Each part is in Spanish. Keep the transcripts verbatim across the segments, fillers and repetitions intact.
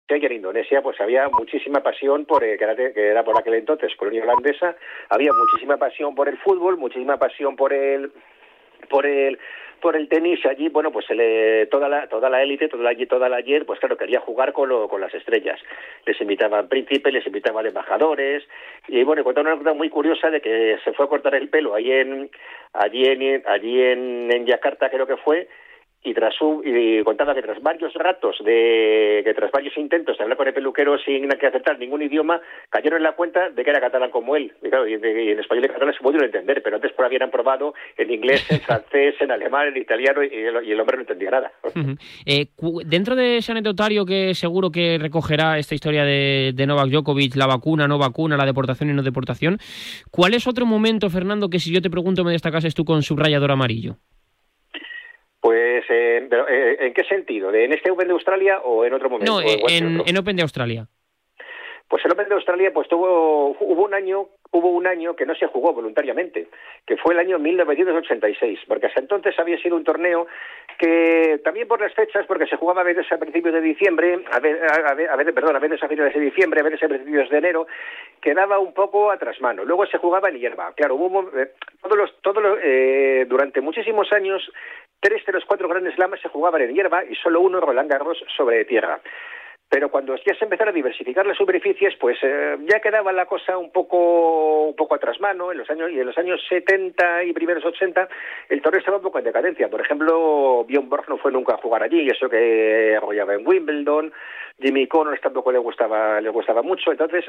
y en Indonesia pues había muchísima pasión por eh, que, era, que era por aquel entonces colonia holandesa, había muchísima pasión por el fútbol, muchísima pasión por el por el por el tenis. Allí, bueno, pues le, toda la toda la élite, toda la toda la ayer, pues claro, quería jugar con lo, con las estrellas. Les invitaban príncipes, les invitaban embajadores, y bueno, cuenta una anécdota muy curiosa de que se fue a cortar el pelo allí en allí en allí en, en Yakarta, creo que fue. Y tras un, y contaba que tras varios ratos de que tras varios intentos de hablar con el peluquero sin que aceptar ningún idioma, cayeron en la cuenta de que era catalán como él. Y claro, y, de, y en español y catalán se pudieron entender, pero antes por habían probado en inglés, en francés, en alemán, en italiano, y el, y el hombre no entendía nada. Uh-huh. eh, cu- dentro de ese anecdotario que seguro que recogerá esta historia de, de Novak Djokovic, la vacuna, no vacuna, la deportación y no deportación, ¿cuál es otro momento, Fernando, que si yo te pregunto me destacases tú con subrayador amarillo? Pues, eh, pero, eh, ¿en qué sentido? ¿En este Open de Australia o en otro momento? No, eh, en, en Open de Australia. Pues el Open de Australia, pues tuvo, hubo un año, hubo un año que no se jugó voluntariamente, que fue el año mil novecientos ochenta y seis, porque hasta entonces había sido un torneo que también por las fechas, porque se jugaba a veces a principios de diciembre, a veces, a veces, a veces perdón, a veces a finales de diciembre, a veces a principios de enero, quedaba un poco a trasmano. Luego se jugaba en hierba. Claro, hubo eh, todos los, todos los, eh, durante muchísimos años. Tres de los cuatro grandes slams se jugaban en hierba y solo uno, Roland Garros, sobre tierra. Pero cuando ya se empezaron a diversificar las superficies, pues eh, ya quedaba la cosa un poco un poco a trasmano. En los años y en los años setenta y primeros ochenta el torneo estaba un poco en decadencia. Por ejemplo, Björn Borg no fue nunca a jugar allí, y eso que arrollaba en Wimbledon. Jimmy Connors tampoco le gustaba le gustaba mucho. Entonces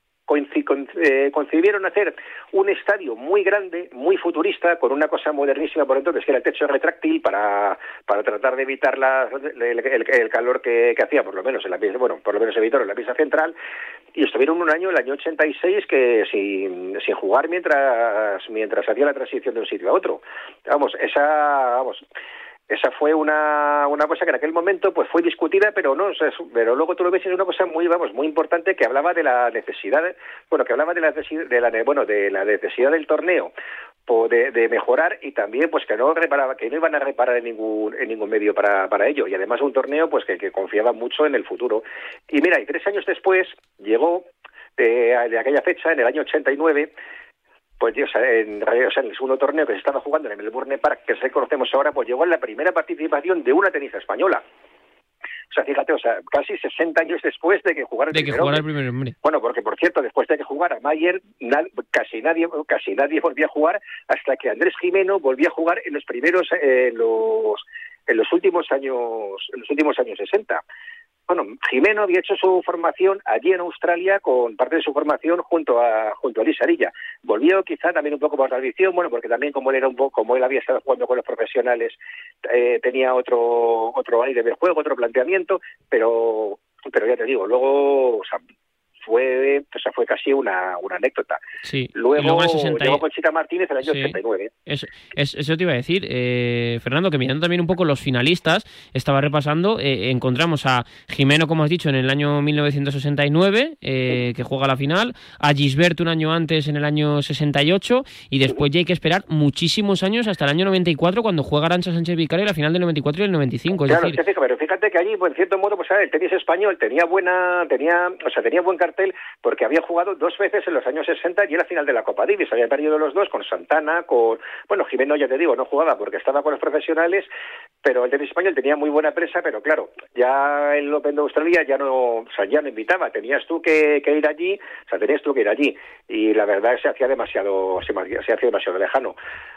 concibieron hacer un estadio muy grande, muy futurista, con una cosa modernísima por entonces, que era el techo retráctil, para para tratar de evitar la, el, el, el calor que, que hacía, por lo menos en la pieza, bueno, por lo menos evitaron en la pieza central, y estuvieron un año, el año ochenta y seis, que sin, sin jugar mientras mientras hacía la transición de un sitio a otro. Vamos, esa, vamos... Esa fue una, una cosa que en aquel momento pues fue discutida, pero no, o sea, pero luego tú lo ves, es una cosa muy, vamos, muy importante, que hablaba de la necesidad, bueno, que hablaba de la necesidad, de la, bueno, de la necesidad del torneo, de, de mejorar, y también pues que no reparaba, que no iban a reparar en ningún en ningún medio para para ello, y además un torneo pues que, que confiaba mucho en el futuro. Y mira, y tres años después llegó de, de aquella fecha, en el año ochenta y nueve. Pues o sea, en, o sea, en el segundo torneo que se estaba jugando en el Melbourne Park, que se conocemos ahora, pues llegó en la primera participación de una tenista española. O sea, fíjate, o sea, casi sesenta años después de que jugara el de primer que jugara hombre. el primer hombre. Bueno, porque por cierto, después de que jugara Mayer, nad, casi nadie casi nadie volvió a jugar, hasta que Andrés Gimeno volvió a jugar en los primeros eh, en los en los últimos años en los últimos años sesenta. Bueno, Gimeno había hecho su formación allí en Australia, con parte de su formación junto a junto a Luis Arilla. Volvió quizá también un poco por tradición, bueno, porque también como él era un poco, como él había estado jugando con los profesionales, eh, tenía otro otro aire de juego, otro planteamiento, pero pero ya te digo, luego, o sea, fue, o sea, fue casi una, una anécdota. Sí. Luego, luego sesenta... llegó Conchita Martínez en el año sí. ochenta y nueve. Eso, es, eso te iba a decir, eh, Fernando, que mirando también un poco los finalistas, estaba repasando, eh, encontramos a Gimeno, como has dicho, en el año mil novecientos sesenta y nueve, eh, sí. que juega la final, a Gisbert un año antes, en el año sesenta y ocho, y después sí. ya hay que esperar muchísimos años hasta el año noventa y cuatro, cuando juega Arantxa Sánchez Vicario la final del noventa y cuatro y el noventa y cinco. Claro, es decir... fíjate, pero fíjate que allí, pues, en cierto modo, pues el tenis español tenía buena, tenía, o sea, tenía buen cartel, porque había jugado dos veces en los años sesenta y en la final de la Copa Davis. Había perdido los dos con Santana, con... Bueno, Gimeno, ya te digo, no jugaba porque estaba con los profesionales, pero el tenis español tenía muy buena presa, pero claro, ya el Open de Australia ya no, o sea, ya no invitaba. Tenías tú que, que ir allí, o sea, tenías tú que ir allí. Y la verdad es que se hacía demasiado, se, se hacía demasiado lejano.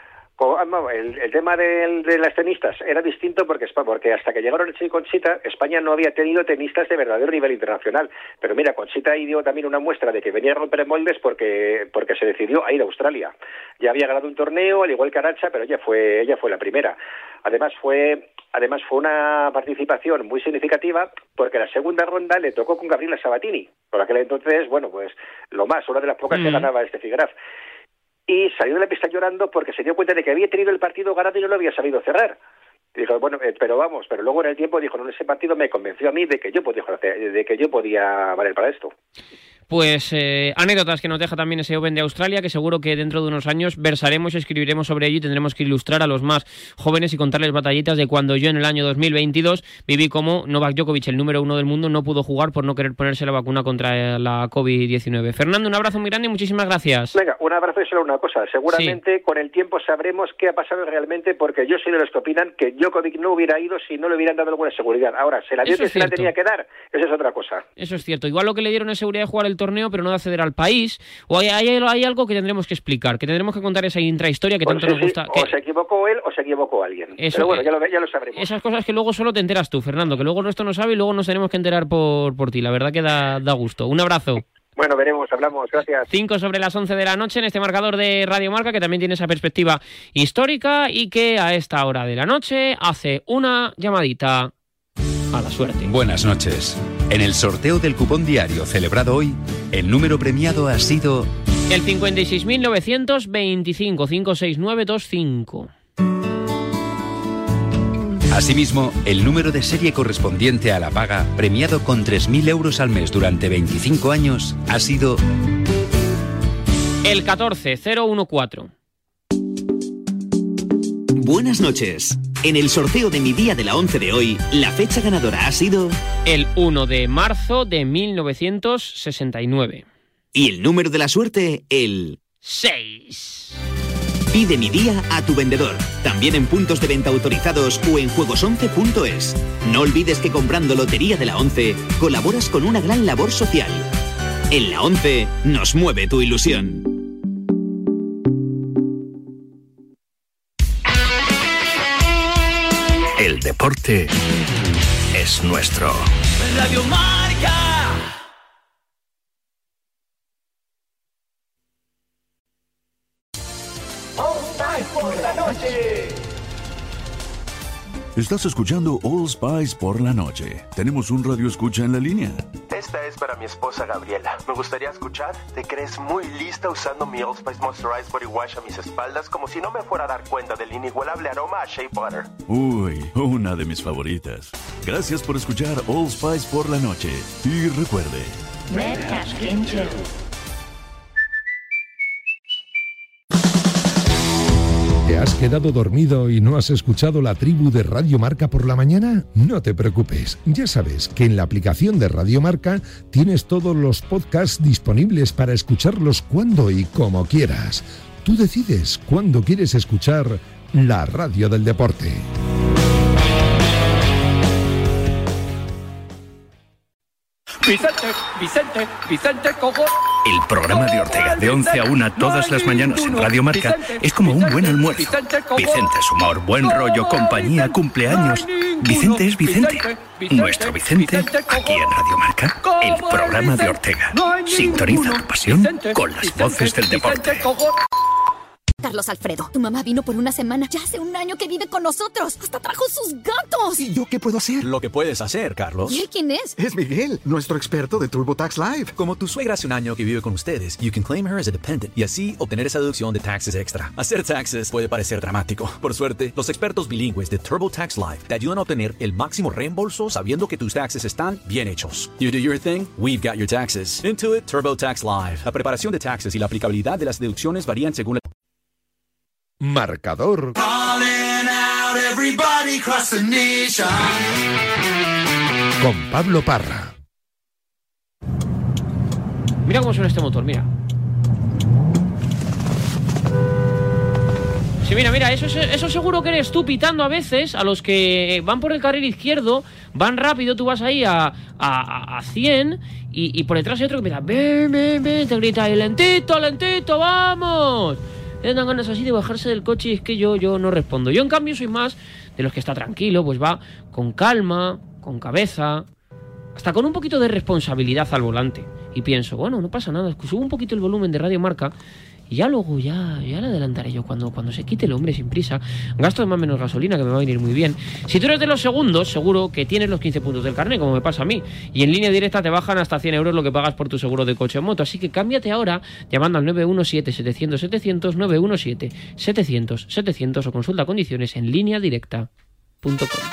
El, el tema de, de las tenistas era distinto porque, porque hasta que llegaron Elche y Conchita, España no había tenido tenistas de verdadero nivel internacional. Pero mira, Conchita ahí dio también una muestra de que venía a romper moldes porque porque se decidió a ir a Australia. Ya había ganado un torneo, al igual que Arantxa, pero ella fue ella fue la primera. Además fue además fue una participación muy significativa, porque la segunda ronda le tocó con Gabriela Sabatini. Por aquel entonces, bueno, pues lo más, una de las pocas mm. que ganaba este Figueroa. Y salió de la pista llorando porque se dio cuenta de que había tenido el partido ganado y no lo había sabido cerrar. Y dijo, bueno, eh, pero vamos, pero luego en el tiempo dijo, no, ese partido me convenció a mí de que yo podía hacer, de que yo podía valer para esto. Pues eh, anécdotas que nos deja también ese Open de Australia, que seguro que dentro de unos años versaremos y escribiremos sobre ello y tendremos que ilustrar a los más jóvenes y contarles batallitas de cuando yo en el año dos mil veintidós viví como Novak Djokovic, el número uno del mundo, no pudo jugar por no querer ponerse la vacuna contra la covid diecinueve. Fernando, un abrazo muy grande y muchísimas gracias. Venga, un abrazo y solo una cosa. Seguramente sí. Con el tiempo sabremos qué ha pasado realmente, porque yo soy de los que opinan que Djokovic no hubiera ido si no le hubieran dado alguna seguridad. Ahora, se la dio que se la tenía que dar, eso es otra cosa. Eso es cierto. Igual lo que le dieron es seguridad de jugar el torneo, pero no de acceder al país, o hay, hay, hay algo que tendremos que explicar, que tendremos que contar esa intrahistoria que tanto sí, nos gusta. Sí, que... O se equivocó él o se equivocó alguien. Eso, pero bueno, ya lo, ya lo sabremos. Esas cosas que luego solo te enteras tú, Fernando, que luego el resto no sabe y luego nos tenemos que enterar por, por ti. La verdad que da, da gusto. Un abrazo. Bueno, veremos, hablamos, gracias. cinco sobre las once de la noche en este marcador de Radio Marca, que también tiene esa perspectiva histórica y que a esta hora de la noche hace una llamadita a la suerte. Buenas noches. En el sorteo del cupón diario celebrado hoy, el número premiado ha sido... el cincuenta y seis mil novecientos veinticinco, cinco seis nueve dos cinco. Asimismo, el número de serie correspondiente a la paga, premiado con tres mil euros al mes durante veinticinco años, ha sido... el catorce cero uno cuatro. Buenas noches. En el sorteo de mi día de la once de hoy, la fecha ganadora ha sido... el uno de marzo de mil novecientos sesenta y nueve. Y el número de la suerte, el... seis. Pide mi día a tu vendedor, también en puntos de venta autorizados o en juegos once punto es. No olvides que comprando Lotería de la once, colaboras con una gran labor social. En la once, nos mueve tu ilusión. El deporte es nuestro. Radio Marca. All Spice por la noche. Estás escuchando All Spice por la noche. Tenemos un radio escucha en la línea. Esta es para mi esposa Gabriela. Me gustaría escuchar. Te crees muy lista usando mi All Spice Moisturized Body Wash a mis espaldas como si no me fuera a dar cuenta del inigualable aroma a Shea Butter. Uy, una de mis favoritas. Gracias por escuchar All Spice por la noche. Y recuerde... Red Cashkin Gel. ¿Te has quedado dormido y no has escuchado la tribu de Radio Marca por la mañana? No te preocupes, ya sabes que en la aplicación de Radio Marca tienes todos los podcasts disponibles para escucharlos cuando y como quieras. Tú decides cuándo quieres escuchar la radio del deporte. Vicente, Vicente, Vicente Cojo. El programa de Ortega de once a una todas las mañanas en Radio Marca es como un buen almuerzo. Vicente es humor, buen rollo, compañía, cumpleaños. Vicente es Vicente. Nuestro Vicente, aquí en Radio Marca, el programa de Ortega. Sintoniza tu pasión con las voces del deporte. Carlos Alfredo, tu mamá vino por una semana. Ya hace un año que vive con nosotros. Hasta trajo sus gatos. ¿Y yo qué puedo hacer? Lo que puedes hacer, Carlos. ¿Y él quién es? Es Miguel, nuestro experto de TurboTax Live. Como tu suegra hace un año que vive con ustedes, you can claim her as a dependent y así obtener esa deducción de taxes extra. Hacer taxes puede parecer dramático. Por suerte, los expertos bilingües de TurboTax Live te ayudan a obtener el máximo reembolso sabiendo que tus taxes están bien hechos. You do your thing, we've got your taxes. Intuit TurboTax Live. La preparación de taxes y la aplicabilidad de las deducciones varían según la... Marcador con Pablo Parra. Mira cómo suena este motor, mira. Sí, mira, mira, eso, eso seguro que eres tú pitando a veces a los que van por el carril izquierdo, van rápido, tú vas ahí a, a, a cien y, y por detrás hay otro que empieza, ven, ven, ven, te grita, lentito, lentito, vamos. Le dan ganas así de bajarse del coche y es que yo, yo no respondo. Yo, en cambio, soy más de los que está tranquilo, pues va con calma, con cabeza, hasta con un poquito de responsabilidad al volante. Y pienso, bueno, no pasa nada, subo un poquito el volumen de Radio Marca y ya luego ya, ya le adelantaré yo cuando, cuando se quite el hombre sin prisa. Gasto de más menos gasolina, que me va a venir muy bien. Si tú eres de los segundos, seguro que tienes los quince puntos del carnet, como me pasa a mí. Y en línea directa te bajan hasta cien euros lo que pagas por tu seguro de coche o moto. Así que cámbiate ahora llamando al nueve uno siete, setecientos, setecientos, nueve uno siete, setecientos, setecientos o consulta condiciones en línea directa punto com.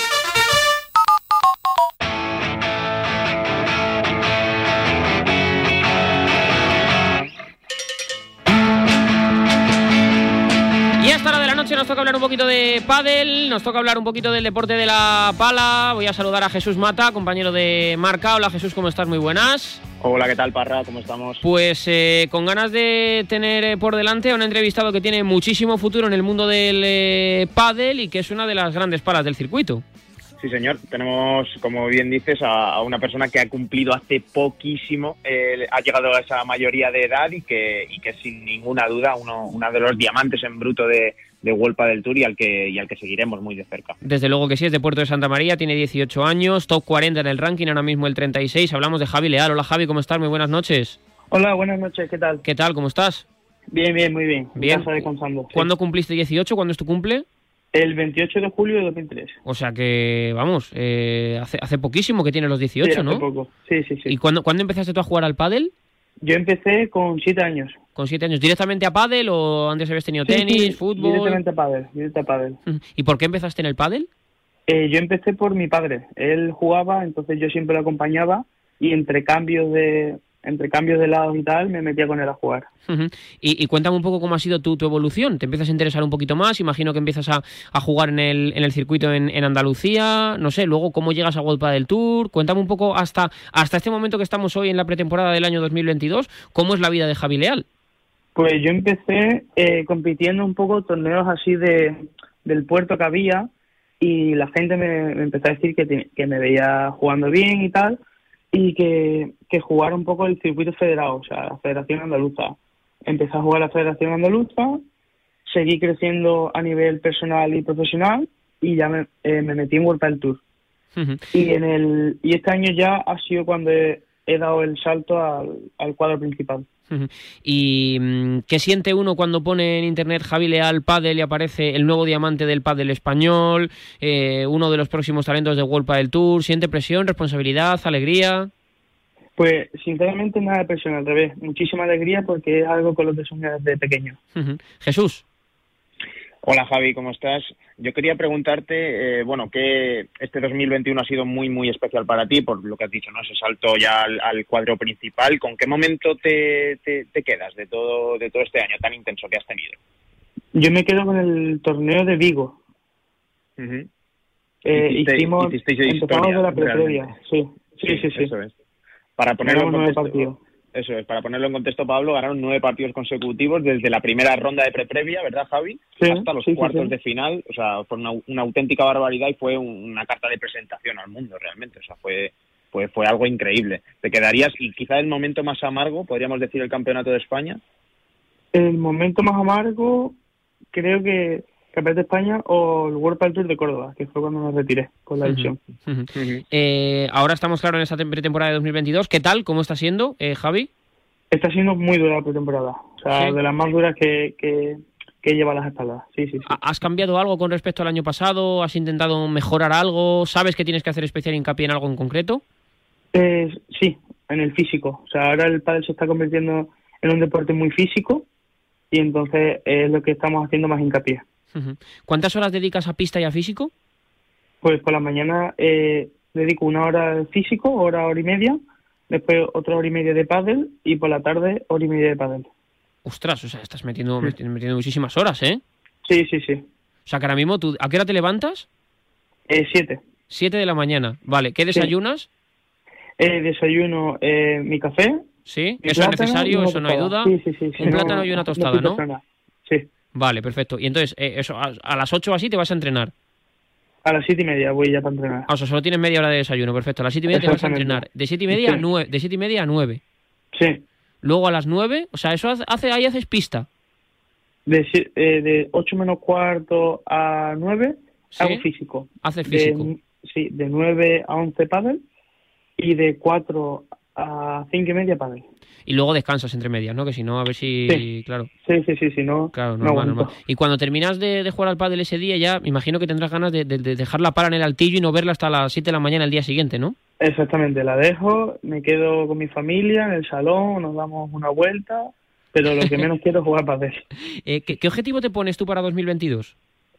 nos toca hablar un poquito de pádel, nos toca hablar un poquito del deporte de la pala. Voy a saludar a Jesús Mata, compañero de Marca. Hola Jesús, ¿cómo estás? Muy buenas. Hola, ¿qué tal, Parra? ¿Cómo estamos? Pues eh, con ganas de tener eh, por delante a un entrevistado que tiene muchísimo futuro en el mundo del eh, pádel y que es una de las grandes palas del circuito. Sí, señor. Tenemos, como bien dices, a, a una persona que ha cumplido hace poquísimo, eh, ha llegado a esa mayoría de edad y que, y que sin ninguna duda uno, uno de los diamantes en bruto de, de World Padel Tour y al que y al que seguiremos muy de cerca. Desde luego que sí, es de Puerto de Santa María, tiene dieciocho años, top cuarenta en el ranking, ahora mismo el treinta y seis. Hablamos de Javi Leal. Hola Javi, ¿cómo estás? Muy buenas noches. Hola, buenas noches, ¿qué tal? ¿Qué tal? ¿Cómo estás? Bien, bien, muy bien. Bien. Casa descansando. ¿Cuándo sí. cumpliste dieciocho? ¿Cuándo es tu cumple? El veintiocho de julio de dos mil tres. O sea que, vamos, eh, hace, hace poquísimo que tienes los dieciocho, sí, hace ¿no? poco. Sí, sí, sí. ¿Y cuándo, cuándo empezaste tú a jugar al pádel? Yo empecé con siete años. ¿Con siete años? ¿Directamente a pádel o antes habías tenido sí, tenis, sí, fútbol? Directamente a pádel, directamente a pádel. ¿Y por qué empezaste en el pádel? Eh, yo empecé por mi padre. Él jugaba, entonces yo siempre lo acompañaba y entre cambios de... entre cambios de lados y tal, me metía con él a jugar. Uh-huh. y, y cuéntame un poco cómo ha sido tu, tu evolución. ¿Te empiezas a interesar un poquito más? Imagino que empiezas a, a jugar en el, en el circuito en, en Andalucía. No sé, luego cómo llegas a World Padel Tour. Cuéntame un poco hasta, hasta este momento que estamos hoy en la pretemporada del año dos mil veintidós. ¿Cómo es la vida de Javi Leal? Pues yo empecé eh, compitiendo un poco torneos así de del puerto que había y la gente me, me empezó a decir que, te, que me veía jugando bien y tal, y que, que jugar un poco el circuito federado, o sea, la Federación Andaluza. Empecé a jugar la Federación Andaluza, seguí creciendo a nivel personal y profesional y ya me, eh, me metí en World Padel Tour. Uh-huh. Y en el y este año ya ha sido cuando he, he dado el salto al, al cuadro principal. Uh-huh. ¿Y qué siente uno cuando pone en internet Javi Leal Padel y aparece el nuevo diamante del pádel español, eh, uno de los próximos talentos de World Padel Tour? ¿Siente presión, responsabilidad, alegría? Pues sinceramente nada de presión, al revés, muchísima alegría porque es algo con lo que soñé desde pequeño. Uh-huh. Jesús. Hola Javi, ¿cómo estás? Yo quería preguntarte, eh, bueno, que este dos mil veintiuno ha sido muy, muy especial para ti, por lo que has dicho, ¿no? Ese salto ya al, al cuadro principal. ¿Con qué momento te, te, te quedas de todo, de todo este año tan intenso que has tenido? Yo me quedo con el torneo de Vigo. Uh-huh. Eh, Hiciste, hicimos, empezamos de la previa, sí, sí, sí, sí, sí. Eso es. Para ponerlo en nueve contexto, partidos. Eso es, para ponerlo en contexto, Pablo, ganaron nueve partidos consecutivos desde la primera ronda de pre-previa, ¿verdad, Javi? Sí, hasta los sí, cuartos sí, sí. de final. O sea, fue una, una auténtica barbaridad y fue una carta de presentación al mundo, realmente. O sea, fue, fue, fue algo increíble. ¿Te quedarías, y quizá el momento más amargo, podríamos decir, el Campeonato de España? El momento más amargo, creo que Campeonato de España o el World Padel Tour de Córdoba, que fue cuando me retiré con la lesión. Uh-huh. Uh-huh. Eh, ahora estamos, claro, en esta pretemporada de dos mil veintidós. ¿Qué tal? ¿Cómo está siendo, eh, Javi? Está siendo muy dura la pretemporada. O sea, ¿Sí? de las más duras que, que, que lleva las espaldas. Sí, sí, sí. ¿Has cambiado algo con respecto al año pasado? ¿Has intentado mejorar algo? ¿Sabes que tienes que hacer especial hincapié en algo en concreto? Eh, sí, en el físico. O sea, ahora el pádel se está convirtiendo en un deporte muy físico y entonces es lo que estamos haciendo más hincapié. Uh-huh. ¿Cuántas horas dedicas a pista y a físico? Pues por la mañana eh, dedico una hora al físico, hora, hora y media, después otra hora y media de pádel y por la tarde hora y media de pádel. Ostras, o sea, estás metiendo, sí. metiendo muchísimas horas, ¿eh? Sí, sí, sí. O sea, que ahora mismo, tú, ¿a qué hora te levantas? Eh, siete. Siete de la mañana, vale. ¿Qué desayunas? Sí. Eh, desayuno eh, mi café. Sí, eso es necesario, eso no hay duda. Sí, sí, sí. Un no, plátano y una tostada, ¿no? ¿no? Sí. Vale, perfecto. Y entonces, eh, eso a, a las ocho o así te vas a entrenar. A las siete y media voy ya para entrenar. Ah, o sea, solo tienes media hora de desayuno, perfecto. A las siete y media te vas a entrenar. De siete y media sí. a nueve. De siete y media a nueve. Sí. Luego a las nueve, o sea, eso hace, ahí haces pista. De, eh, de ocho menos cuarto a nueve ¿Sí? hago físico. Haces físico. De, sí, de nueve a once pádel y de cuatro a cinco y media pádel. Y luego descansas entre medias, ¿no? Que si no, a ver si... Sí. Claro. Sí, sí, sí, si no... Claro, normal, no normal. Y cuando terminas de, de jugar al pádel ese día, ya me imagino que tendrás ganas de, de, de dejar la pala en el altillo y no verla hasta las siete de la mañana el día siguiente, ¿no? Exactamente, la dejo, me quedo con mi familia en el salón, nos damos una vuelta, pero lo que menos quiero es jugar pádel. Eh, ¿qué, ¿Qué objetivo te pones tú para dos mil veintidós?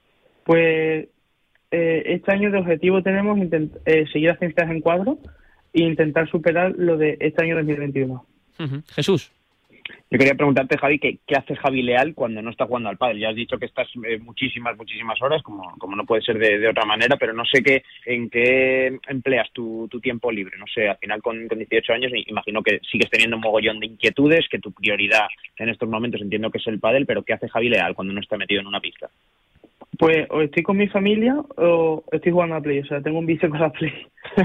Pues eh, este año de objetivo tenemos intent- eh, seguir a ciencias en cuadro e intentar superar lo de este año dos mil veintiuno. Uh-huh. Jesús. Yo quería preguntarte, Javi, ¿qué, qué hace Javi Leal cuando no está jugando al pádel? Ya has dicho que estás eh, muchísimas, muchísimas horas, como, como no puede ser de, de otra manera, pero no sé qué, en qué empleas tu, tu tiempo libre. No sé, al final con, con dieciocho años imagino que sigues teniendo un mogollón de inquietudes, que tu prioridad en estos momentos entiendo que es el pádel, pero ¿qué hace Javi Leal cuando no está metido en una pista? Pues o estoy con mi familia o estoy jugando a Play, o sea, tengo un vicio con la Play.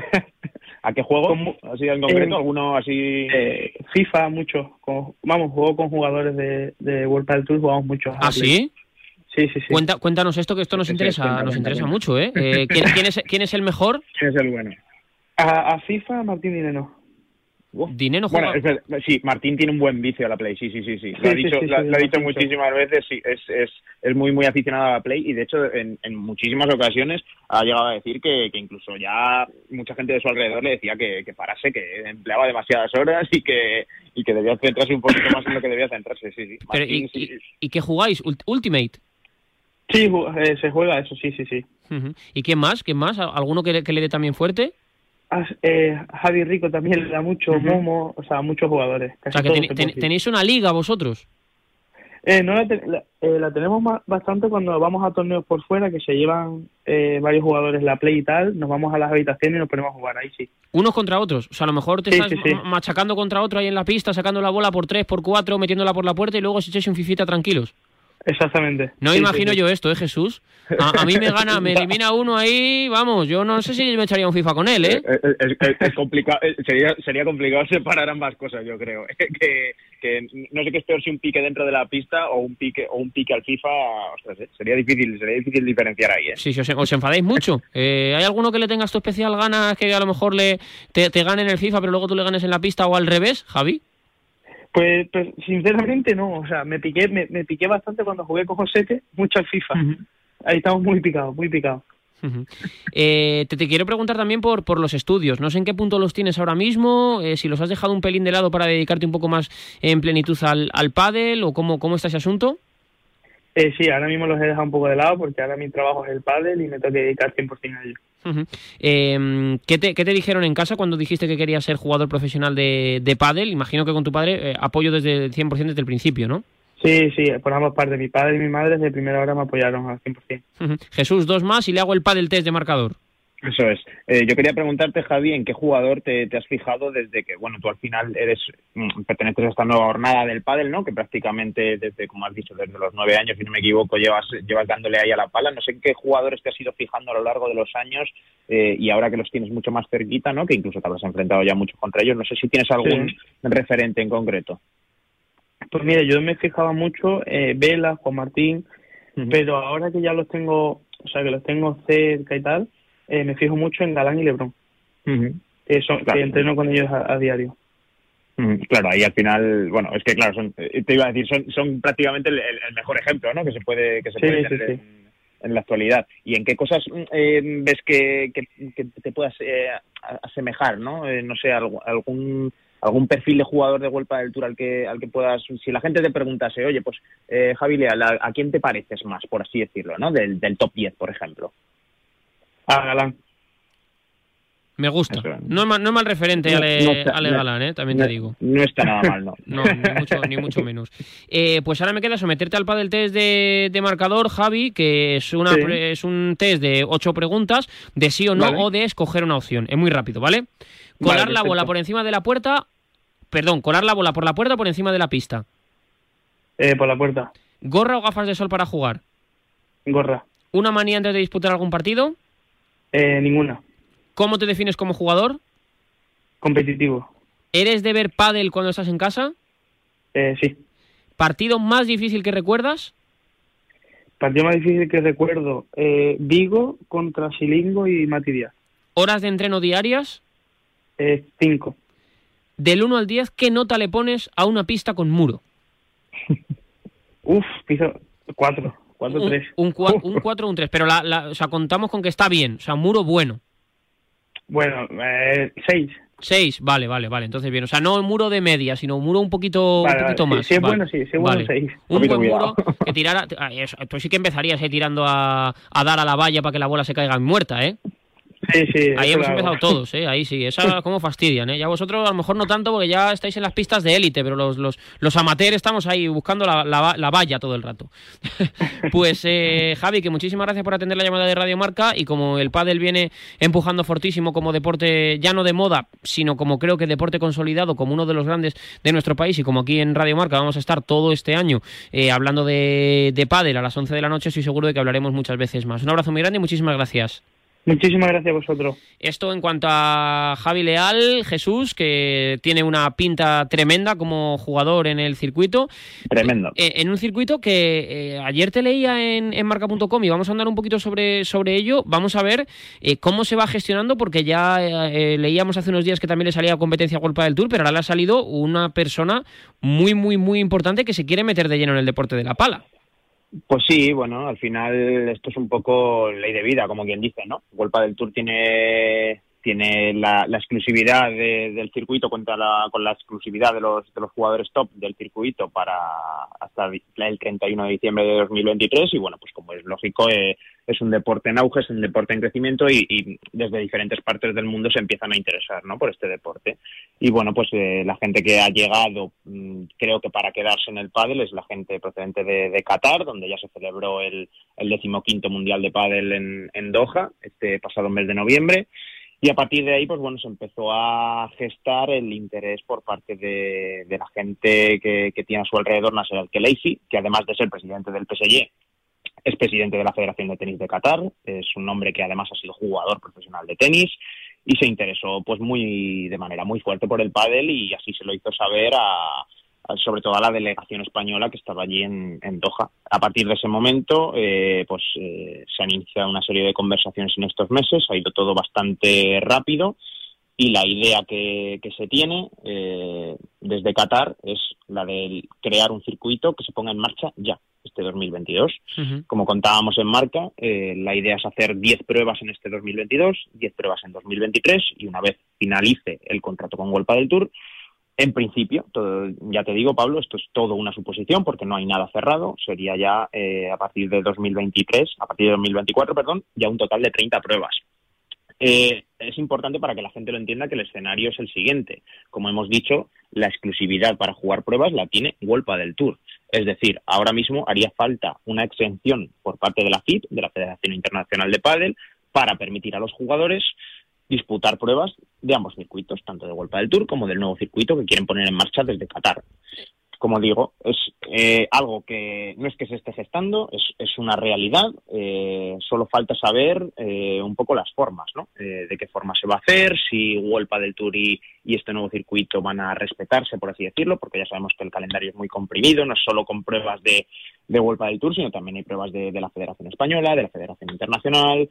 ¿A qué juego? Como, ¿Así en concreto? Eh, ¿Alguno así? Eh, FIFA, mucho. Con, vamos, juego con jugadores de, de World Padel Tour, jugamos mucho. ¿Ah, sí? Sí, sí, sí. Cuenta, cuéntanos esto, que esto nos Sí, sí, interesa, cuenta, nos cuenta, interesa cuenta. mucho, ¿eh? eh ¿quién, quién, es, ¿Quién es el mejor? ¿Quién es el bueno? A, a FIFA, Martín Dineno. Dinero juega... Bueno, es verdad, sí, Martín tiene un buen vicio a la Play, sí, sí, sí, sí. Lo Sí, ha sí, dicho, sí, lo, sí, lo ha dicho sí. muchísimas veces, sí, es, es, es muy, muy aficionado a la Play y de hecho en, en muchísimas ocasiones ha llegado a decir que, que incluso ya mucha gente de su alrededor le decía que, que parase, que empleaba demasiadas horas y que, y que debía centrarse un poquito más en lo que debía centrarse, sí, sí. Pero, Martín, ¿y, sí, y, ¿Y qué jugáis? Ult- ¿Ultimate? Sí, ju- eh, se juega eso, sí, sí, sí. Uh-huh. ¿Y quién más? ¿Quién más? ¿Alguno que le, que le dé también fuerte? Ah, eh, Javi Rico también le da mucho, Ujú. Momo, o sea, muchos jugadores. O Casi sea, que todos ten- se ten- puede decir. tenéis una liga vosotros. Eh, no la, te- la, eh, la tenemos ma- bastante cuando vamos a torneos por fuera, que se llevan eh, varios jugadores la Play y tal, nos vamos a las habitaciones y nos ponemos a jugar, ahí sí. Unos contra otros. O sea, a lo mejor te Sí, estás sí, sí. ma- machacando contra otro ahí en la pista, sacando la bola por tres, por cuatro, metiéndola por la puerta y luego se echáis un fifita tranquilos. Exactamente. No Sí, imagino sí, sí. yo esto, ¿eh, Jesús? A, a mí me gana, me elimina uno ahí, vamos, yo no sé si me echaría un FIFA con él, ¿eh? Es, es- es- es complicado, eh, sería, sería complicado separar ambas cosas, yo creo. que, que no sé qué es peor, si un pique dentro de la pista o un pique o un pique al FIFA, ostras, eh, sería difícil, sería difícil diferenciar ahí, ¿eh? Sí, si os, os enfadáis mucho. Eh, ¿Hay alguno que le tengas tu especial ganas que a lo mejor le te, te gane en el FIFA, pero luego tú le ganes en la pista o al revés, Javi? Pues, pues sinceramente no, o sea, me piqué, me, me piqué bastante cuando jugué con Josete, mucho al FIFA. Ahí estamos muy picados, muy picados. Ujú. Eh, te, te quiero preguntar también por, por los estudios. No sé en qué punto los tienes ahora mismo, eh, si los has dejado un pelín de lado para dedicarte un poco más en plenitud al, al pádel o cómo, cómo está ese asunto. Eh, sí, ahora mismo los he dejado un poco de lado porque ahora mi trabajo es el pádel y me tengo que dedicar cien por ciento a ello. Ujú. Eh, ¿qué, te, ¿Qué te dijeron en casa cuando dijiste que querías ser jugador profesional de, de pádel? Imagino que con tu padre eh, apoyo desde el cien por ciento desde el principio, ¿no? Sí, sí, por ambas partes. Mi padre y mi madre desde primera hora me apoyaron al cien por ciento. Ujú. Jesús, dos más y le hago el pádel test de marcador. Eso es. Eh, yo quería preguntarte, Javi, ¿en qué jugador te, te has fijado desde que, bueno, tú al final eres mm, perteneces a esta nueva jornada del pádel, ¿no? Que prácticamente desde, como has dicho, desde los nueve años, si no me equivoco, llevas llevas dándole ahí a la pala. No sé en qué jugadores te has ido fijando a lo largo de los años eh, y ahora que los tienes mucho más cerquita, ¿no? Que incluso te habrás enfrentado ya mucho contra ellos. No sé si tienes algún Sí. referente en concreto. Pues mira, yo me fijaba mucho eh, Vela, Juan Martín, pero ahora que ya los tengo, o sea, que los tengo cerca y tal, eh, me fijo mucho en Galán y Lebrón, que, son, Claro. que entreno con ellos a, a diario. Mm, Claro, ahí al final, bueno, es que claro, son, eh, te iba a decir, son, son prácticamente el, el mejor ejemplo, ¿no? Que se puede, que se Sí, puede sí, tener sí. En, en la actualidad. ¿Y en qué cosas eh, ves que, que, que te puedas eh, a- asemejar, no? Eh, no sé, algún, algún algún perfil de jugador de World Padel Tour al que al que puedas, si la gente te preguntase, oye, pues eh, Javi Leal, ¿a, a quién te pareces más, por así decirlo, ¿no? Del, del top diez, por ejemplo. A Galán. Me gusta. Eso. No es mal, no es mal referente, No- Ale, no está- Ale no- Galán, ¿eh? También no- te digo. No está nada mal, ¿no? No, ni mucho, ni mucho menos. Eh, pues ahora me queda someterte al pádel test de, de marcador, Javi, que es una Sí. pre- es un test de ocho preguntas, de sí o no, Vale. o de escoger una opción. Es muy rápido, ¿vale? Colar Vale, la bola perfecto. por encima de la puerta... Perdón, colar la bola por la puerta o por encima de la pista. Eh, por la puerta. ¿Gorra o gafas de sol para jugar? Gorra. ¿Una manía antes de disputar algún partido? Eh, ninguna. ¿Cómo te defines como jugador? Competitivo. ¿Eres de ver pádel cuando estás en casa? Eh, sí. ¿Partido más difícil que recuerdas? Partido más difícil que recuerdo. Eh, Vigo contra Silingo y Mati Díaz. ¿Horas de entreno diarias? Eh, cinco. Del uno al diez, ¿qué nota le pones a una pista con muro? Uf, piso cuatro. Cuatro, Un, tres. un, cua- un cuatro o un tres, pero la, la- o sea, contamos con que está bien, o sea, muro bueno. Bueno, eh, seis. seis, vale, vale, vale, entonces bien. O sea, no un muro de media, sino un muro un poquito, Vale, un poquito vale, más. si- si es vale. bueno, sí, si es bueno, Vale. seis. Un Poquito buen cuidado. muro que tirara... ah, eso, tú sí que empezarías eh, tirando a, a dar a la valla para que la bola se caiga muerta, ¿eh? Sí, sí. Ahí hemos claro. empezado todos, ¿eh? Ahí sí. Esa como fastidian, ¿eh? Ya vosotros a lo mejor no tanto porque ya estáis en las pistas de élite, pero los, los, los amateurs estamos ahí buscando la, la, la valla todo el rato. Pues eh, Javi, que muchísimas gracias por atender la llamada de Radio Marca, y como el pádel viene empujando fortísimo como deporte ya no de moda, sino como creo que deporte consolidado, como uno de los grandes de nuestro país, y como aquí en Radio Marca vamos a estar todo este año eh, hablando de, de pádel a las once de la noche, estoy seguro de que hablaremos muchas veces más. Un abrazo muy grande y muchísimas gracias. Muchísimas gracias a vosotros. Esto en cuanto a Javi Leal, Jesús, que tiene una pinta tremenda como jugador en el circuito. Tremendo. Eh, en un circuito que eh, ayer te leía en, en marca punto com y vamos a andar un poquito sobre, sobre ello. Vamos a ver eh, cómo se va gestionando, porque ya eh, leíamos hace unos días que también le salía competencia World Padel Tour, pero ahora le ha salido una persona muy, muy, muy importante que se quiere meter de lleno en el deporte de la pala. Pues sí, bueno, al final esto es un poco ley de vida, como quien dice, ¿no? World Padel Tour tiene tiene la, la exclusividad de, del circuito, cuenta la, con la exclusividad de los de los jugadores top del circuito para hasta el treinta y uno de diciembre de dos mil veintitrés, y bueno, pues como es lógico, eh, es un deporte en auge, es un deporte en crecimiento, y, y desde diferentes partes del mundo se empiezan a interesar, ¿no?, por este deporte. Y bueno, pues eh, la gente que ha llegado, mmm, creo que para quedarse en el pádel, es la gente procedente de, de Qatar, donde ya se celebró el, el decimoquinto Mundial de Pádel en, en Doha, este pasado mes de noviembre. Y a partir de ahí, pues bueno, se empezó a gestar el interés por parte de, de la gente que, que tiene a su alrededor Nasser Al-Khelaifi, que además de ser presidente del P S G, es presidente de la Federación de Tenis de Qatar. Es un hombre que además ha sido jugador profesional de tenis y se interesó pues muy de manera muy fuerte por el pádel, y así se lo hizo saber a, a sobre todo a la delegación española que estaba allí en, en Doha. A partir de ese momento, eh, pues eh, se han iniciado una serie de conversaciones en estos meses, ha ido todo bastante rápido, y la idea que, que se tiene eh, desde Qatar es la de crear un circuito que se ponga en marcha ya, este dos mil veintidós. Uh-huh. Como contábamos en Marca, eh, la idea es hacer diez pruebas en este dos mil veintidós, diez pruebas en dos mil veintitrés, y una vez finalice el contrato con World Padel Tour, en principio, todo, ya te digo, Pablo, esto es todo una suposición porque no hay nada cerrado, sería ya eh, a partir de dos mil veintitrés, a partir de dos mil veinticuatro, perdón, ya un total de treinta pruebas. Eh, es importante para que la gente lo entienda que el escenario es el siguiente. Como hemos dicho, la exclusividad para jugar pruebas la tiene World Padel Tour. Es decir, ahora mismo haría falta una exención por parte de la F I P, de la Federación Internacional de Pádel, para permitir a los jugadores disputar pruebas de ambos circuitos, tanto de World Padel Tour como del nuevo circuito que quieren poner en marcha desde Qatar. Como digo, es eh, algo que no es que se esté gestando, es, es una realidad, eh, solo falta saber eh, un poco las formas, ¿no? Eh, de qué forma se va a hacer, si World Padel Tour y, y este nuevo circuito van a respetarse, por así decirlo, porque ya sabemos que el calendario es muy comprimido, no es solo con pruebas de, de World Padel Tour, sino también hay pruebas de, de la Federación Española, de la Federación Internacional.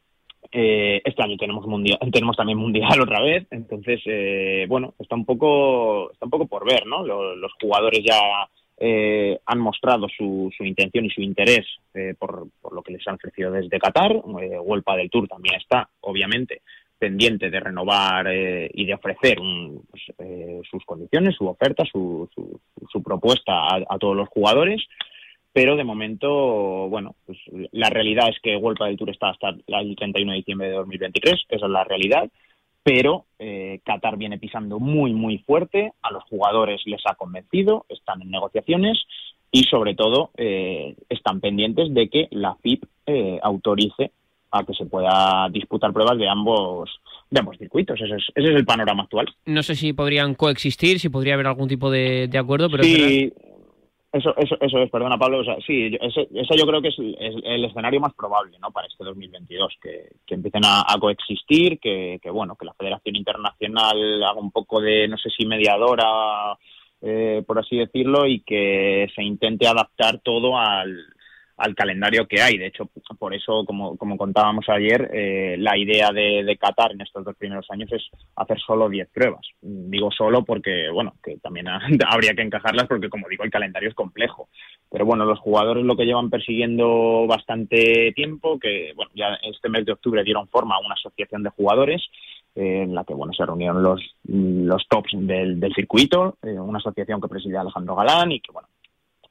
Eh, este año tenemos mundial, tenemos también mundial otra vez, entonces eh, bueno, está un poco está un poco por ver, ¿no? Los, los jugadores ya eh, han mostrado su, su intención y su interés eh, por, por lo que les han ofrecido desde Qatar. eh, World Padel Tour también está, obviamente, pendiente de renovar eh, y de ofrecer un, pues, eh, sus condiciones, su oferta, su, su, su propuesta a, a todos los jugadores. Pero de momento, bueno, pues la realidad es que World Padel Tour está hasta el treinta y uno de diciembre de dos mil veintitrés, esa es la realidad, pero eh, Qatar viene pisando muy, muy fuerte, a los jugadores les ha convencido, están en negociaciones y sobre todo eh, están pendientes de que la F I P eh, autorice a que se pueda disputar pruebas de ambos de ambos circuitos. Ese es, ese es el panorama actual. No sé si podrían coexistir, si podría haber algún tipo de, de acuerdo, pero... Sí. Eso, eso, eso es, perdona Pablo, o sea, sí, ese, ese yo creo que es, es el escenario más probable, ¿no?, para este dos mil veintidós, que, que empiecen a, a coexistir, que, que bueno, que la Federación Internacional haga un poco de, no sé si mediadora, eh, por así decirlo, y que se intente adaptar todo al, al calendario que hay. De hecho, por eso, como, como contábamos ayer, eh, la idea de, de Qatar en estos dos primeros años es hacer solo diez pruebas. Digo solo porque, bueno, que también ha, habría que encajarlas porque, como digo, el calendario es complejo. Pero bueno, los jugadores lo que llevan persiguiendo bastante tiempo, que bueno, ya este mes de octubre dieron forma a una asociación de jugadores eh, en la que bueno se reunieron los, los tops del, del circuito, eh, una asociación que preside Alejandro Galán y que bueno,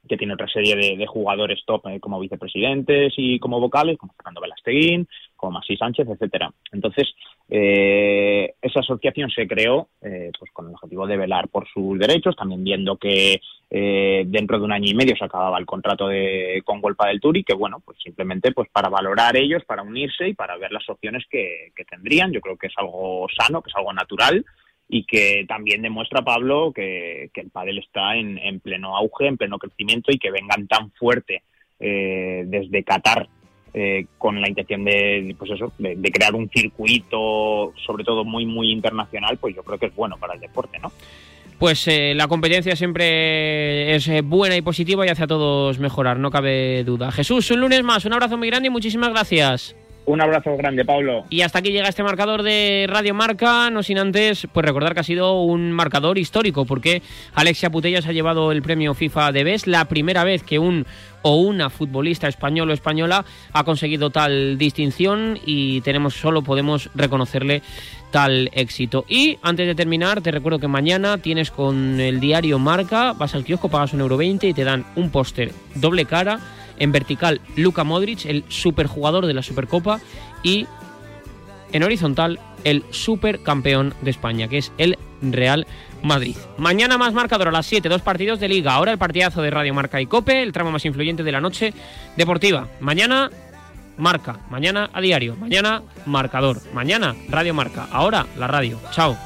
que tiene otra serie de, de jugadores top eh, como vicepresidentes y como vocales, como Fernando Velasteguín, como Masí Sánchez, etcétera. Entonces, eh, esa asociación se creó eh, pues con el objetivo de velar por sus derechos, también viendo que eh, dentro de un año y medio se acababa el contrato de, con Golpa del Tour y que, bueno, pues simplemente pues para valorar ellos, para unirse y para ver las opciones que, que tendrían. Yo creo que es algo sano, que es algo natural, y que también demuestra, Pablo, que, que el pádel está en, en pleno auge, en pleno crecimiento, y que vengan tan fuerte eh, desde Qatar eh, con la intención de, pues eso, de, de crear un circuito, sobre todo muy, muy internacional, pues yo creo que es bueno para el deporte, ¿no? Pues eh, la competencia siempre es eh, buena y positiva y hace a todos mejorar, no cabe duda. Jesús, un lunes más, un abrazo muy grande y muchísimas gracias. Un abrazo grande, Pablo. Y hasta aquí llega este marcador de Radio Marca, no sin antes pues recordar que ha sido un marcador histórico, porque Alexia Putellas ha llevado el premio FIFA de Best, la primera vez que un o una futbolista español o española ha conseguido tal distinción, y tenemos solo podemos reconocerle tal éxito. Y antes de terminar, te recuerdo que mañana tienes con el diario Marca, vas al kiosco, pagas un euro veinte y te dan un póster doble cara, en vertical Luka Modric, el superjugador de la Supercopa, y en horizontal el supercampeón de España, que es el Real Madrid. Mañana más marcador a las siete, dos partidos de Liga. Ahora el partidazo de Radio Marca y COPE, el tramo más influyente de la noche deportiva. Mañana Marca, mañana a diario, mañana marcador, mañana Radio Marca. Ahora la radio. Chao.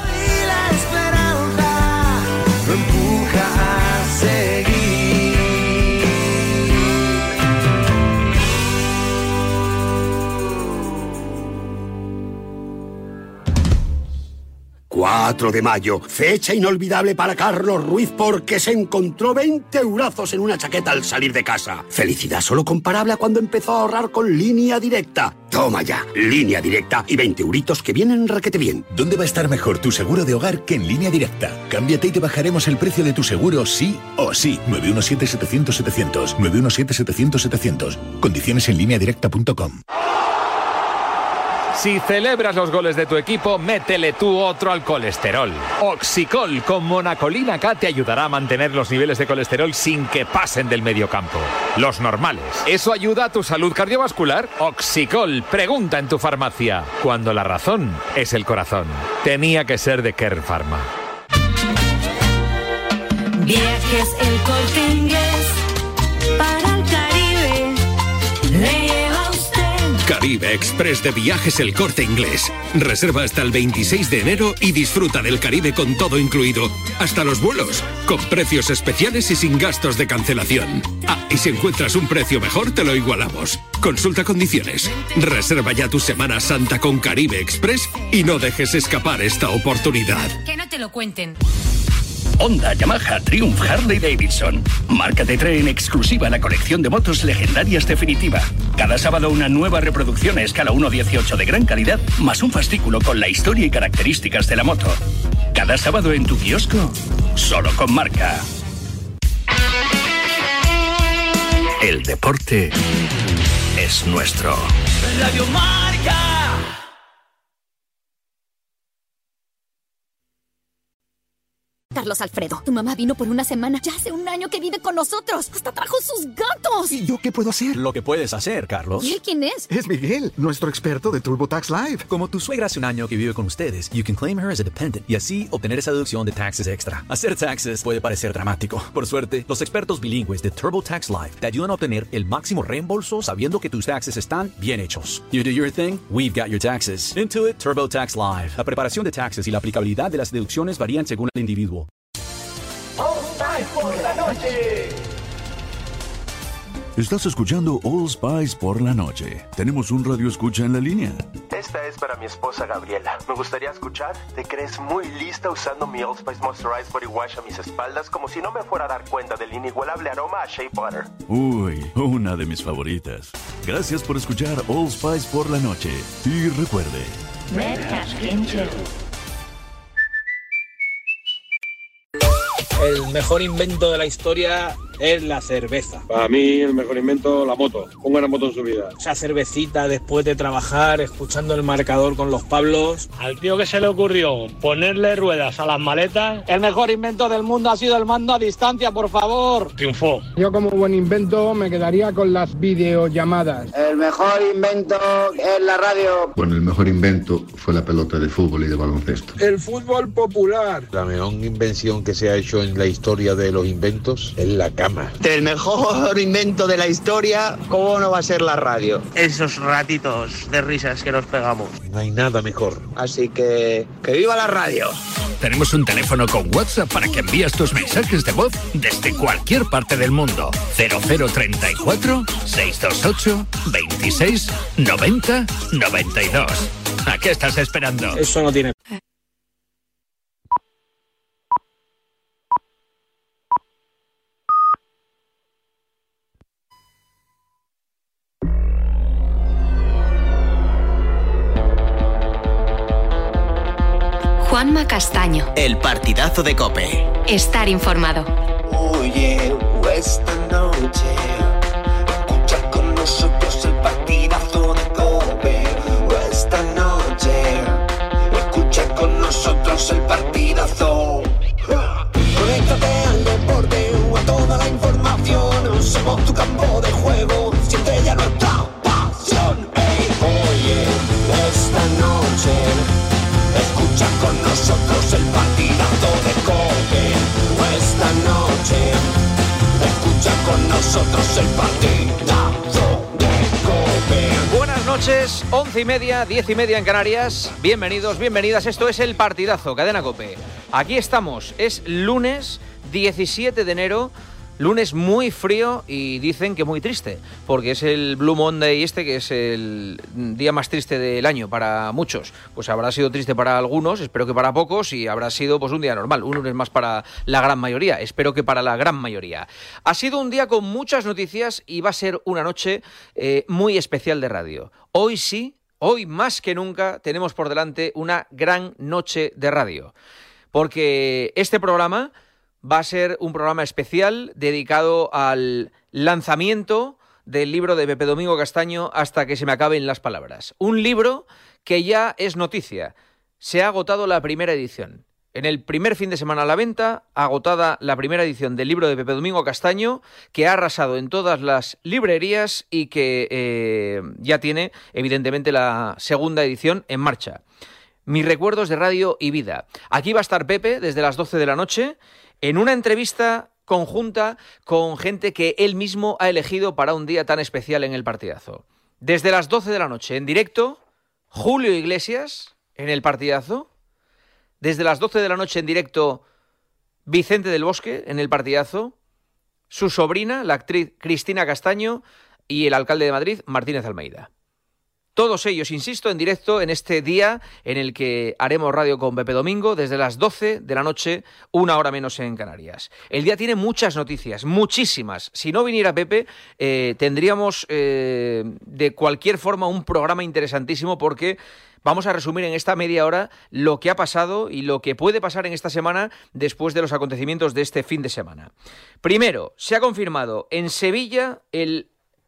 cuatro de mayo, fecha inolvidable para Carlos Ruiz porque se encontró veinte eurazos en una chaqueta al salir de casa. Felicidad solo comparable a cuando empezó a ahorrar con Línea Directa. Toma ya, Línea Directa y veinte euritos que vienen requete bien. ¿Dónde va a estar mejor tu seguro de hogar que en Línea Directa? Cámbiate y te bajaremos el precio de tu seguro sí o sí. nueve uno siete, setecientos, setecientos. nueve uno siete, setecientos, setecientos. Condiciones en línea directa punto com. Si celebras los goles de tu equipo, métele tú otro al colesterol. Oxicol con monacolina K te ayudará a mantener los niveles de colesterol sin que pasen del mediocampo. Los normales. ¿Eso ayuda a tu salud cardiovascular? Oxicol, pregunta en tu farmacia. Cuando la razón es el corazón. Tenía que ser de Kern Pharma. Viajes El Corte Inglés para el Caribe. Le lleva usted. Caribe Express de Viajes El Corte Inglés. Reserva hasta el veintiséis de enero y disfruta del Caribe con todo incluido. Hasta los vuelos, con precios especiales y sin gastos de cancelación. Ah, y si encuentras un precio mejor, te lo igualamos. Consulta condiciones. Reserva ya tu Semana Santa con Caribe Express y no dejes escapar esta oportunidad. Que no te lo cuenten. Honda, Yamaha, Triumph, Harley Davidson. Marca te trae en exclusiva la colección de motos legendarias definitiva. Cada sábado una nueva reproducción a escala uno dieciocho de gran calidad, más un fascículo con la historia y características de la moto. Cada sábado en tu kiosco, solo con Marca. El deporte es nuestro. Radio Marca. Carlos Alfredo, tu mamá vino por una semana. Ya hace un año que vive con nosotros. Hasta trajo sus gatos. ¿Y yo qué puedo hacer? Lo que puedes hacer, Carlos. ¿Y él quién es? Es Miguel, nuestro experto de TurboTax Live. Como tu suegra hace un año que vive con ustedes, you can claim her as a dependent y así obtener esa deducción de taxes extra. Hacer taxes puede parecer dramático. Por suerte, los expertos bilingües de TurboTax Live te ayudan a obtener el máximo reembolso sabiendo que tus taxes están bien hechos. You do your thing, we've got your taxes. Intuit TurboTax Live. La preparación de taxes y la aplicabilidad de las deducciones varían según el individuo. Por la noche. Estás escuchando All Spice por la noche. Tenemos un radio escucha en la línea. Esta es para mi esposa Gabriela. Me gustaría escuchar. ¿Te crees muy lista usando mi Old Spice Moisturized Body Wash a mis espaldas como si no me fuera a dar cuenta del inigualable aroma a Shea Butter? Uy, una de mis favoritas. Gracias por escuchar All Spice por la noche. Y recuerde... Red Cash Kincher. El mejor invento de la historia es la cerveza. Para mí el mejor invento, la moto. Ponga una moto en su vida. Esa cervecita después de trabajar, escuchando el marcador con los Pablos. Al tío que se le ocurrió ponerle ruedas a las maletas, El mejor invento del mundo ha sido el mando a distancia, por favor. triunfó. Yo como buen invento me quedaría con las videollamadas. El mejor invento es la radio. Bueno, el mejor invento fue la pelota de fútbol y de baloncesto. El fútbol popular. La mejor invención que se ha hecho en la historia de los inventos es la cama. El mejor invento de la historia, ¿cómo no va a ser la radio? Esos ratitos de risas que nos pegamos. No hay nada mejor. Así que, ¡que viva la radio! Tenemos un teléfono con WhatsApp para que envíes tus mensajes de voz desde cualquier parte del mundo. cero cero treinta y cuatro, seiscientos veintiocho, veintiséis, noventa, noventa y dos. ¿A qué estás esperando? Eso no tiene... Juanma Castaño. El partidazo de COPE. Estar informado. Oye, esta noche escucha con nosotros el partidazo de COPE. Esta noche escucha con nosotros el partidazo. Conéctate al deporte o a toda la información. Somos tu campo de juego. Siente ya nuestra pasión. Hey, oye, esta noche escucha con nosotros el partidazo de COPE. Esta noche escucha con nosotros el partidazo de COPE. Buenas noches, once y media, diez y media en Canarias. Bienvenidos, bienvenidas. Esto es el partidazo, Cadena COPE. Aquí estamos, es lunes diecisiete de enero. Lunes muy frío y dicen que muy triste, porque es el Blue Monday este, que es el día más triste del año para muchos. Pues habrá sido triste para algunos, espero que para pocos, y habrá sido pues un día normal, un lunes más para la gran mayoría, espero que para la gran mayoría. Ha sido un día con muchas noticias y va a ser una noche eh, muy especial de radio. Hoy sí, hoy más que nunca, tenemos por delante una gran noche de radio, porque este programa va a ser un programa especial dedicado al lanzamiento del libro de Pepe Domingo Castaño, Hasta que se me acaben las palabras. Un libro que ya es noticia. Se ha agotado la primera edición. En el primer fin de semana a la venta, agotada la primera edición del libro de Pepe Domingo Castaño, que ha arrasado en todas las librerías y que eh, ya tiene, evidentemente, la segunda edición en marcha. Mis recuerdos de radio y vida. Aquí va a estar Pepe desde las doce de la noche, en una entrevista conjunta con gente que él mismo ha elegido para un día tan especial en el partidazo. Desde las doce de la noche, en directo, Julio Iglesias, en el partidazo. Desde las doce de la noche, en directo, Vicente del Bosque, en el partidazo. Su sobrina, la actriz Cristina Castaño, y el alcalde de Madrid, Martínez Almeida. Todos ellos, insisto, en directo en este día en el que haremos radio con Pepe Domingo desde las doce de la noche, una hora menos en Canarias. El día tiene muchas noticias, muchísimas. Si no viniera Pepe, eh, tendríamos eh, de cualquier forma un programa interesantísimo, porque vamos a resumir en esta media hora lo que ha pasado y lo que puede pasar en esta semana después de los acontecimientos de este fin de semana. Primero, se ha confirmado en Sevilla el,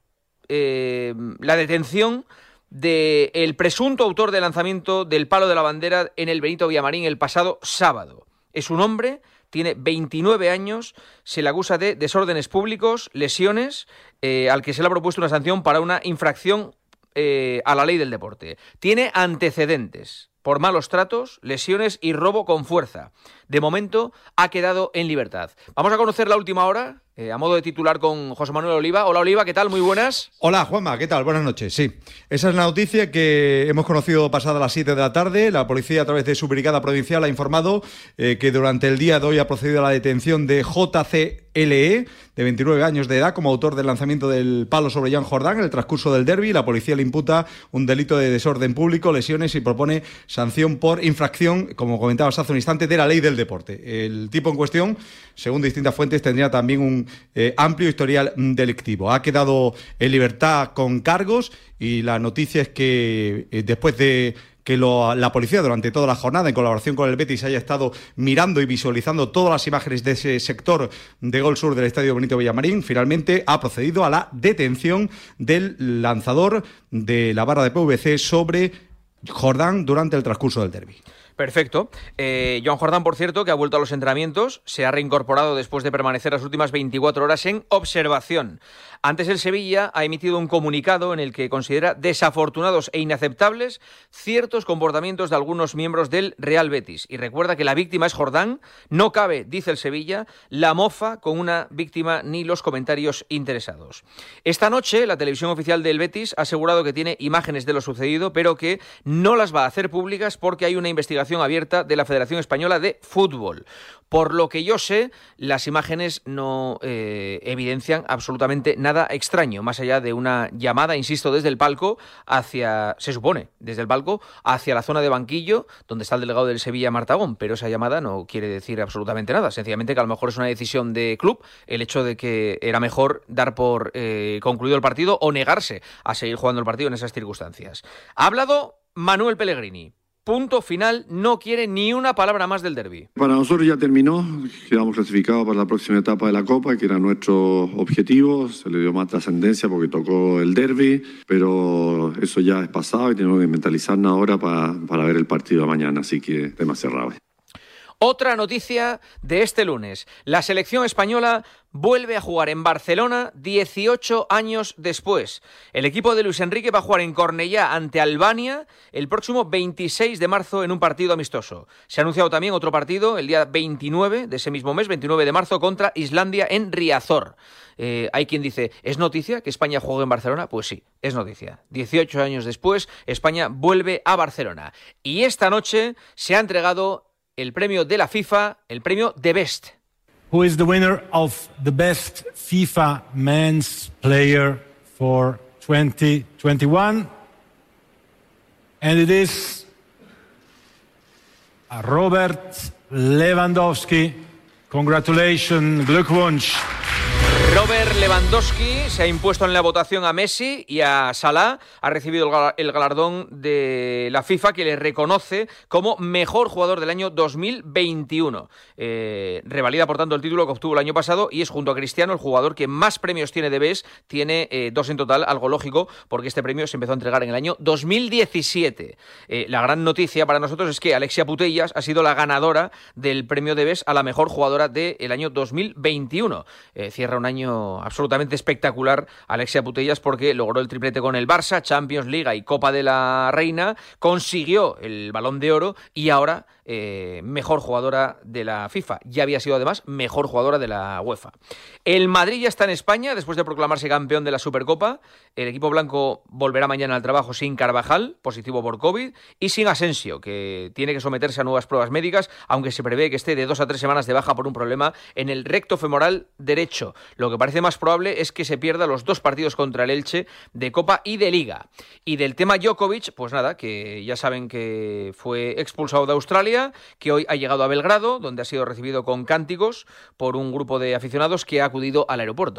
eh, la detención del presunto autor del lanzamiento del palo de la bandera en el Benito Villamarín el pasado sábado. Es un hombre, tiene veintinueve años, se le acusa de desórdenes públicos, lesiones, eh, al que se le ha propuesto una sanción para una infracción eh, a la ley del deporte. Tiene antecedentes por malos tratos, lesiones y robo con fuerza. De momento ha quedado en libertad. Vamos a conocer la última hora, eh, a modo de titular, con José Manuel Oliva. Hola Oliva, ¿qué tal? Muy buenas. Hola Juanma, ¿qué tal? Buenas noches. Sí, esa es la noticia que hemos conocido pasada las siete de la tarde. La policía, a través de su brigada provincial, ha informado eh, que durante el día de hoy ha procedido a la detención de J C L E, de veintinueve años de edad, como autor del lanzamiento del palo sobre Jan Jordán en el transcurso del derbi. La policía le imputa un delito de desorden público, lesiones, y propone sanción por infracción, como comentabas hace un instante, de la ley del deporte. El tipo en cuestión, según distintas fuentes, tendría también un eh, amplio historial delictivo. Ha quedado en libertad con cargos, y la noticia es que eh, después de que lo, la policía durante toda la jornada, en colaboración con el Betis, haya estado mirando y visualizando todas las imágenes de ese sector de Gol Sur del Estadio Benito Villamarín. Finalmente ha procedido a la detención del lanzador de la barra de P V C sobre Jordán durante el transcurso del derbi. Perfecto. Eh, Joan Jordán, por cierto, que ha vuelto a los entrenamientos, se ha reincorporado después de permanecer las últimas veinticuatro horas en observación. Antes el Sevilla ha emitido un comunicado en el que considera desafortunados e inaceptables ciertos comportamientos de algunos miembros del Real Betis. Y recuerda que la víctima es Jordán, no cabe, dice el Sevilla, la mofa con una víctima ni los comentarios interesados. Esta noche la televisión oficial del Betis ha asegurado que tiene imágenes de lo sucedido, pero que no las va a hacer públicas porque hay una investigación abierta de la Federación Española de Fútbol. Por lo que yo sé, las imágenes no eh, evidencian absolutamente nada extraño, más allá de una llamada, insisto, desde el palco hacia, se supone, desde el palco hacia la zona de banquillo, donde está el delegado del Sevilla, Martagón, pero esa llamada no quiere decir absolutamente nada, sencillamente que a lo mejor es una decisión de club, el hecho de que era mejor dar por eh, concluido el partido o negarse a seguir jugando el partido en esas circunstancias. Ha hablado Manuel Pellegrini. Punto final, no quiere ni una palabra más del derbi. Para nosotros ya terminó, quedamos clasificados para la próxima etapa de la Copa, que era nuestro objetivo. Se le dio más trascendencia porque tocó el derbi, pero eso ya es pasado y tenemos que mentalizarnos ahora para, para ver el partido de mañana, así que tema cerrado. Otra noticia de este lunes. La selección española vuelve a jugar en Barcelona dieciocho años después. El equipo de Luis Enrique va a jugar en Cornellá ante Albania el próximo veintiséis de marzo en un partido amistoso. Se ha anunciado también otro partido el día veintinueve de ese mismo mes, veintinueve de marzo, contra Islandia en Riazor. Eh, hay quien dice, ¿es noticia que España juegue en Barcelona? Pues sí, es noticia. dieciocho años después, España vuelve a Barcelona. Y esta noche se ha entregado el premio de la FIFA, el premio The Best. Who is the winner of the best FIFA men's player for twenty twenty-one? And it is Robert Lewandowski. Congratulations, Glückwunsch. Robert Lewandowski se ha impuesto en la votación a Messi y a Salah. Ha recibido el galardón de la FIFA que le reconoce como mejor jugador del año dos mil veintiuno. Eh, revalida, por tanto, el título que obtuvo el año pasado y es, junto a Cristiano, el jugador que más premios tiene de Best. Tiene eh, dos en total, algo lógico, porque este premio se empezó a entregar en el año dos mil diecisiete. Eh, la gran noticia para nosotros es que Alexia Putellas ha sido la ganadora del premio de Best a la mejor jugadora del año dos mil veintiuno. Eh, cierra un año absolutamente espectacular Alexia Putellas porque logró el triplete con el Barça, Champions, Liga y Copa de la Reina, consiguió el Balón de Oro y ahora eh, mejor jugadora de la FIFA. Ya había sido además mejor jugadora de la UEFA. El Madrid ya está en España después de proclamarse campeón de la Supercopa. El equipo blanco volverá mañana al trabajo sin Carvajal, positivo por COVID, y sin Asensio, que tiene que someterse a nuevas pruebas médicas, aunque se prevé que esté de dos a tres semanas de baja por un problema en el recto femoral derecho. Lo que parece más probable es que se pierda los dos partidos contra el Elche de Copa y de Liga. Y del tema Djokovic, pues nada, que ya saben que fue expulsado de Australia, que hoy ha llegado a Belgrado, donde ha sido recibido con cánticos por un grupo de aficionados que ha acudido al aeropuerto.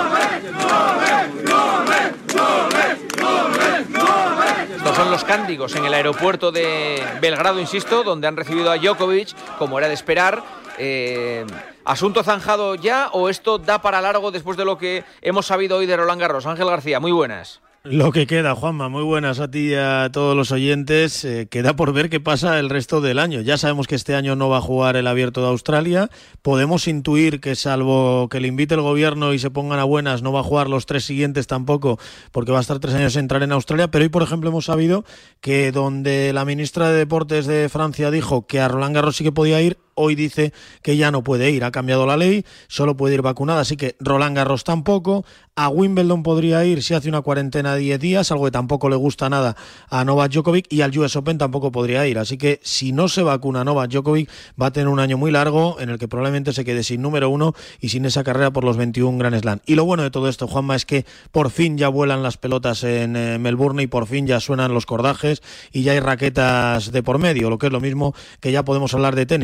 Estos son los cánticos en el aeropuerto de Belgrado, insisto, donde han recibido a Djokovic, como era de esperar. Eh, ¿Asunto zanjado ya o esto da para largo después de lo que hemos sabido hoy de Roland Garros? Ángel García, muy buenas. Lo que queda, Juanma, muy buenas a ti y a todos los oyentes. Eh, queda por ver qué pasa el resto del año. Ya sabemos que este año no va a jugar el Abierto de Australia. Podemos intuir que, salvo que le invite el gobierno y se pongan a buenas, no va a jugar los tres siguientes tampoco, porque va a estar tres años sin entrar en Australia. Pero hoy, por ejemplo, hemos sabido que donde la ministra de Deportes de Francia dijo que a Roland Garros sí que podía ir, hoy dice que ya no puede ir. Ha cambiado la ley, solo puede ir vacunada, así que Roland Garros tampoco. A Wimbledon podría ir si hace una cuarentena de diez días, algo que tampoco le gusta nada a Novak Djokovic, y al U S Open tampoco podría ir. Así que si no se vacuna Novak Djokovic, va a tener un año muy largo en el que probablemente se quede sin número uno y sin esa carrera por los veintiún Grand Slam. Y lo bueno de todo esto, Juanma, es que por fin ya vuelan las pelotas en eh, Melbourne y por fin ya suenan los cordajes y ya hay raquetas de por medio, lo que es lo mismo que ya podemos hablar de tenis. Jugaron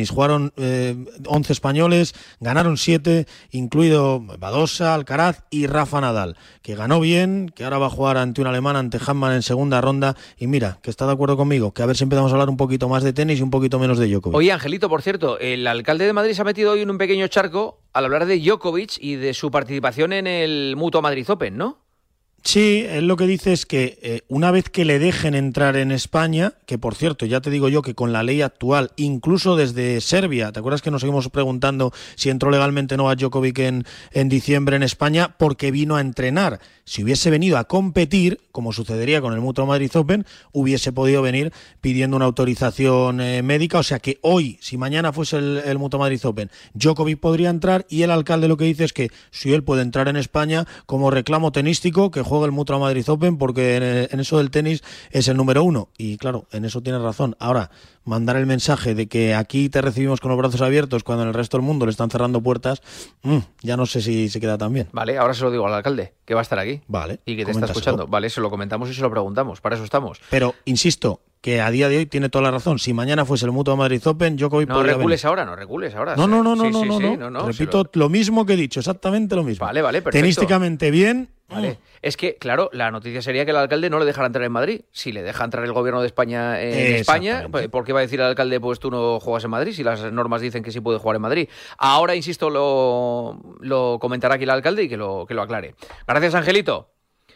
jugaron eh, once españoles, ganaron siete, incluido Badosa, Alcaraz y Rafa Nadal, que ganó bien, que ahora va a jugar ante un alemán, ante Hanman en segunda ronda, y mira, que está de acuerdo conmigo, que a ver si empezamos a hablar un poquito más de tenis y un poquito menos de Djokovic. Oye, Angelito, por cierto, el alcalde de Madrid se ha metido hoy en un pequeño charco al hablar de Djokovic y de su participación en el Mutua Madrid Open, ¿no? Sí, él lo que dice es que eh, una vez que le dejen entrar en España, que por cierto, ya te digo yo que con la ley actual, incluso desde Serbia, ¿te acuerdas que nos seguimos preguntando si entró legalmente Novak Djokovic en, en diciembre en España? Porque vino a entrenar. Si hubiese venido a competir, como sucedería con el Mutua Madrid Open, hubiese podido venir pidiendo una autorización eh, médica. O sea que hoy, si mañana fuese el, el Mutua Madrid Open, Djokovic podría entrar, y el alcalde lo que dice es que si él puede entrar en España como reclamo tenístico, que juega el Mutua Madrid Open, porque en, en eso del tenis es el número uno. Y claro, en eso tienes razón. Ahora, mandar el mensaje de que aquí te recibimos con los brazos abiertos cuando en el resto del mundo le están cerrando puertas, mmm, ya no sé si se queda tan bien. Vale, ahora se lo digo al alcalde, que va a estar aquí. Vale. Y que te está escuchando. Vale, se lo comentamos y se lo preguntamos. Para eso estamos. Pero, insisto, que a día de hoy tiene toda la razón. Si mañana fuese el Mutua Madrid Open, Djokovic no podría recules venir. ahora, no recules ahora. No, no, no, no, sí, no, sí, no, sí, no, no, no. Repito lo... lo mismo que he dicho, exactamente lo mismo. Vale, vale, perfecto. Tenísticamente bien. Vale. Es que, claro, la noticia sería que el alcalde no le dejara entrar en Madrid. Si le deja entrar el gobierno de España en España, ¿por qué va a decir al alcalde, pues tú no juegas en Madrid, si las normas dicen que sí puede jugar en Madrid? Ahora, insisto, lo, lo comentará aquí el alcalde y que lo, que lo aclare. Gracias, Angelito.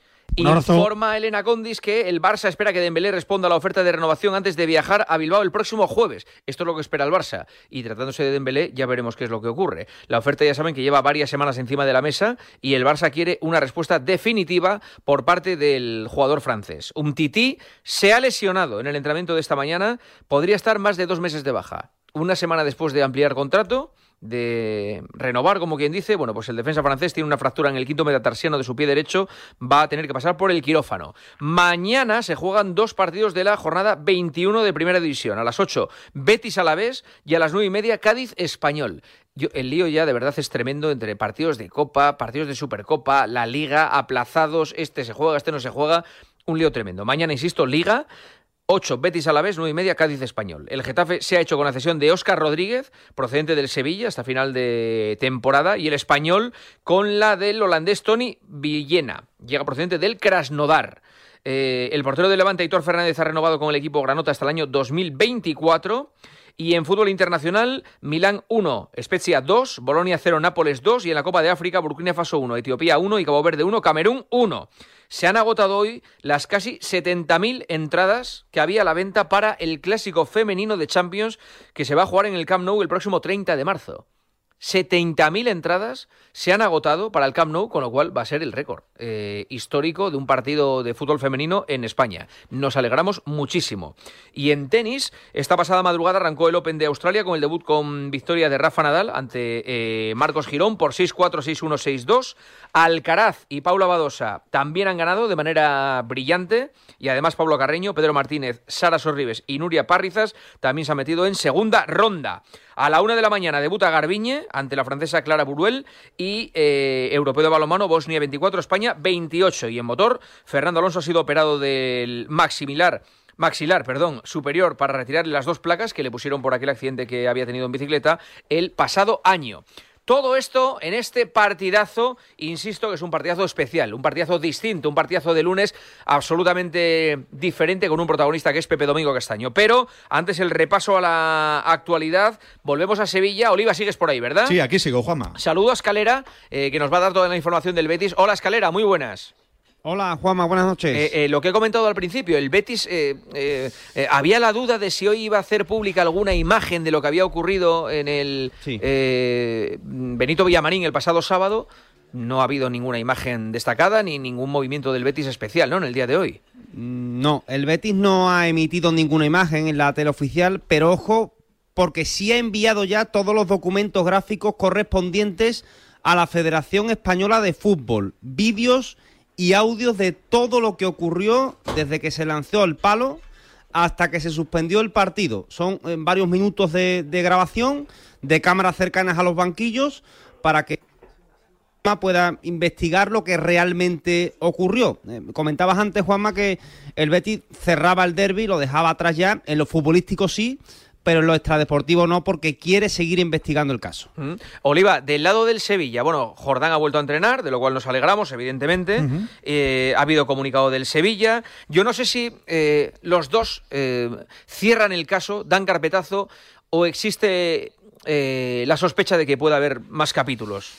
Informa Elena Condis que el Barça espera que Dembélé responda a la oferta de renovación antes de viajar a Bilbao el próximo jueves. Esto es lo que espera el Barça. Y tratándose de Dembélé, ya veremos qué es lo que ocurre. La oferta, ya saben, que lleva varias semanas encima de la mesa y el Barça quiere una respuesta definitiva por parte del jugador francés. Umtiti se ha lesionado en el entrenamiento de esta mañana. Podría estar más de dos meses de baja. Una semana después de ampliar contrato, de renovar, como quien dice, bueno, pues el defensa francés tiene una fractura en el quinto metatarsiano de su pie derecho, va a tener que pasar por el quirófano. Mañana se juegan dos partidos de la jornada veintiuno de Primera División. A las ocho, Betis Alavés, y a las nueve y media, Cádiz Español. Yo, el lío ya de verdad es tremendo entre partidos de Copa, partidos de Supercopa, la Liga, aplazados, este se juega, este no se juega, un lío tremendo. Mañana, insisto, Liga, ocho, Betis Alavés, nueve y media, Cádiz Español. El Getafe se ha hecho con la cesión de Óscar Rodríguez, procedente del Sevilla, hasta final de temporada, y el Español con la del holandés Tony Villena, llega procedente del Krasnodar. Eh, el portero de Levante, Aitor Fernández, ha renovado con el equipo granota hasta el año dos mil veinticuatro. Y en fútbol internacional, Milán uno, Spezia dos, Bolonia cero, Nápoles dos, y en la Copa de África, Burkina Faso uno, Etiopía uno y Cabo Verde uno, Camerún uno. Se han agotado hoy las casi setenta mil entradas que había a la venta para el clásico femenino de Champions que se va a jugar en el Camp Nou el próximo treinta de marzo. setenta mil entradas se han agotado para el Camp Nou, con lo cual va a ser el récord eh, histórico de un partido de fútbol femenino en España. Nos alegramos muchísimo. Y en tenis, esta pasada madrugada arrancó el Open de Australia con el debut con victoria de Rafa Nadal ante eh, Marcos Girón por seis cuatro, seis uno, seis dos. Alcaraz y Paula Badosa también han ganado de manera brillante, y además Pablo Carreño, Pedro Martínez, Sara Sorribes y Nuria Parrizas también se han metido en segunda ronda. A la una de la mañana debuta Garbiñe ante la francesa Clara Buruel, y eh, europeo de balonmano, Bosnia veinticuatro, España veintiocho. Y en motor, Fernando Alonso ha sido operado del maxilar, maxilar perdón, superior para retirarle las dos placas que le pusieron por aquel accidente que había tenido en bicicleta el pasado año. Todo esto en este partidazo, insisto que es un partidazo especial, un partidazo distinto, un partidazo de lunes absolutamente diferente, con un protagonista que es Pepe Domingo Castaño. Pero antes el repaso a la actualidad, volvemos a Sevilla. Oliva, sigues por ahí, ¿verdad? Sí, aquí sigo, Juanma. Saludo a Escalera, eh, que nos va a dar toda la información del Betis. Hola, Escalera, muy buenas. Hola, Juanma, buenas noches. Eh, eh, lo que he comentado al principio, el Betis, eh, eh, eh, había la duda de si hoy iba a hacer pública alguna imagen de lo que había ocurrido en el sí. eh, Benito Villamarín el pasado sábado. No ha habido ninguna imagen destacada ni ningún movimiento del Betis especial, ¿no?, en el día de hoy. No, el Betis no ha emitido ninguna imagen en la tele oficial, pero ojo, porque sí ha enviado ya todos los documentos gráficos correspondientes a la Federación Española de Fútbol, vídeos y audios de todo lo que ocurrió desde que se lanzó el palo hasta que se suspendió el partido. Son eh, varios minutos de, de grabación de cámaras cercanas a los banquillos para que pueda investigar lo que realmente ocurrió. Eh, comentabas antes, Juanma, que el Betis cerraba el derbi, lo dejaba atrás ya, en lo futbolístico sí, pero en lo extradeportivo no, porque quiere seguir investigando el caso. Uh-huh. Oliva, del lado del Sevilla, bueno, Jordán ha vuelto a entrenar, de lo cual nos alegramos, evidentemente. Uh-huh. Eh, ha habido comunicado del Sevilla. Yo no sé si eh, los dos eh, cierran el caso, dan carpetazo, o existe eh, la sospecha de que pueda haber más capítulos.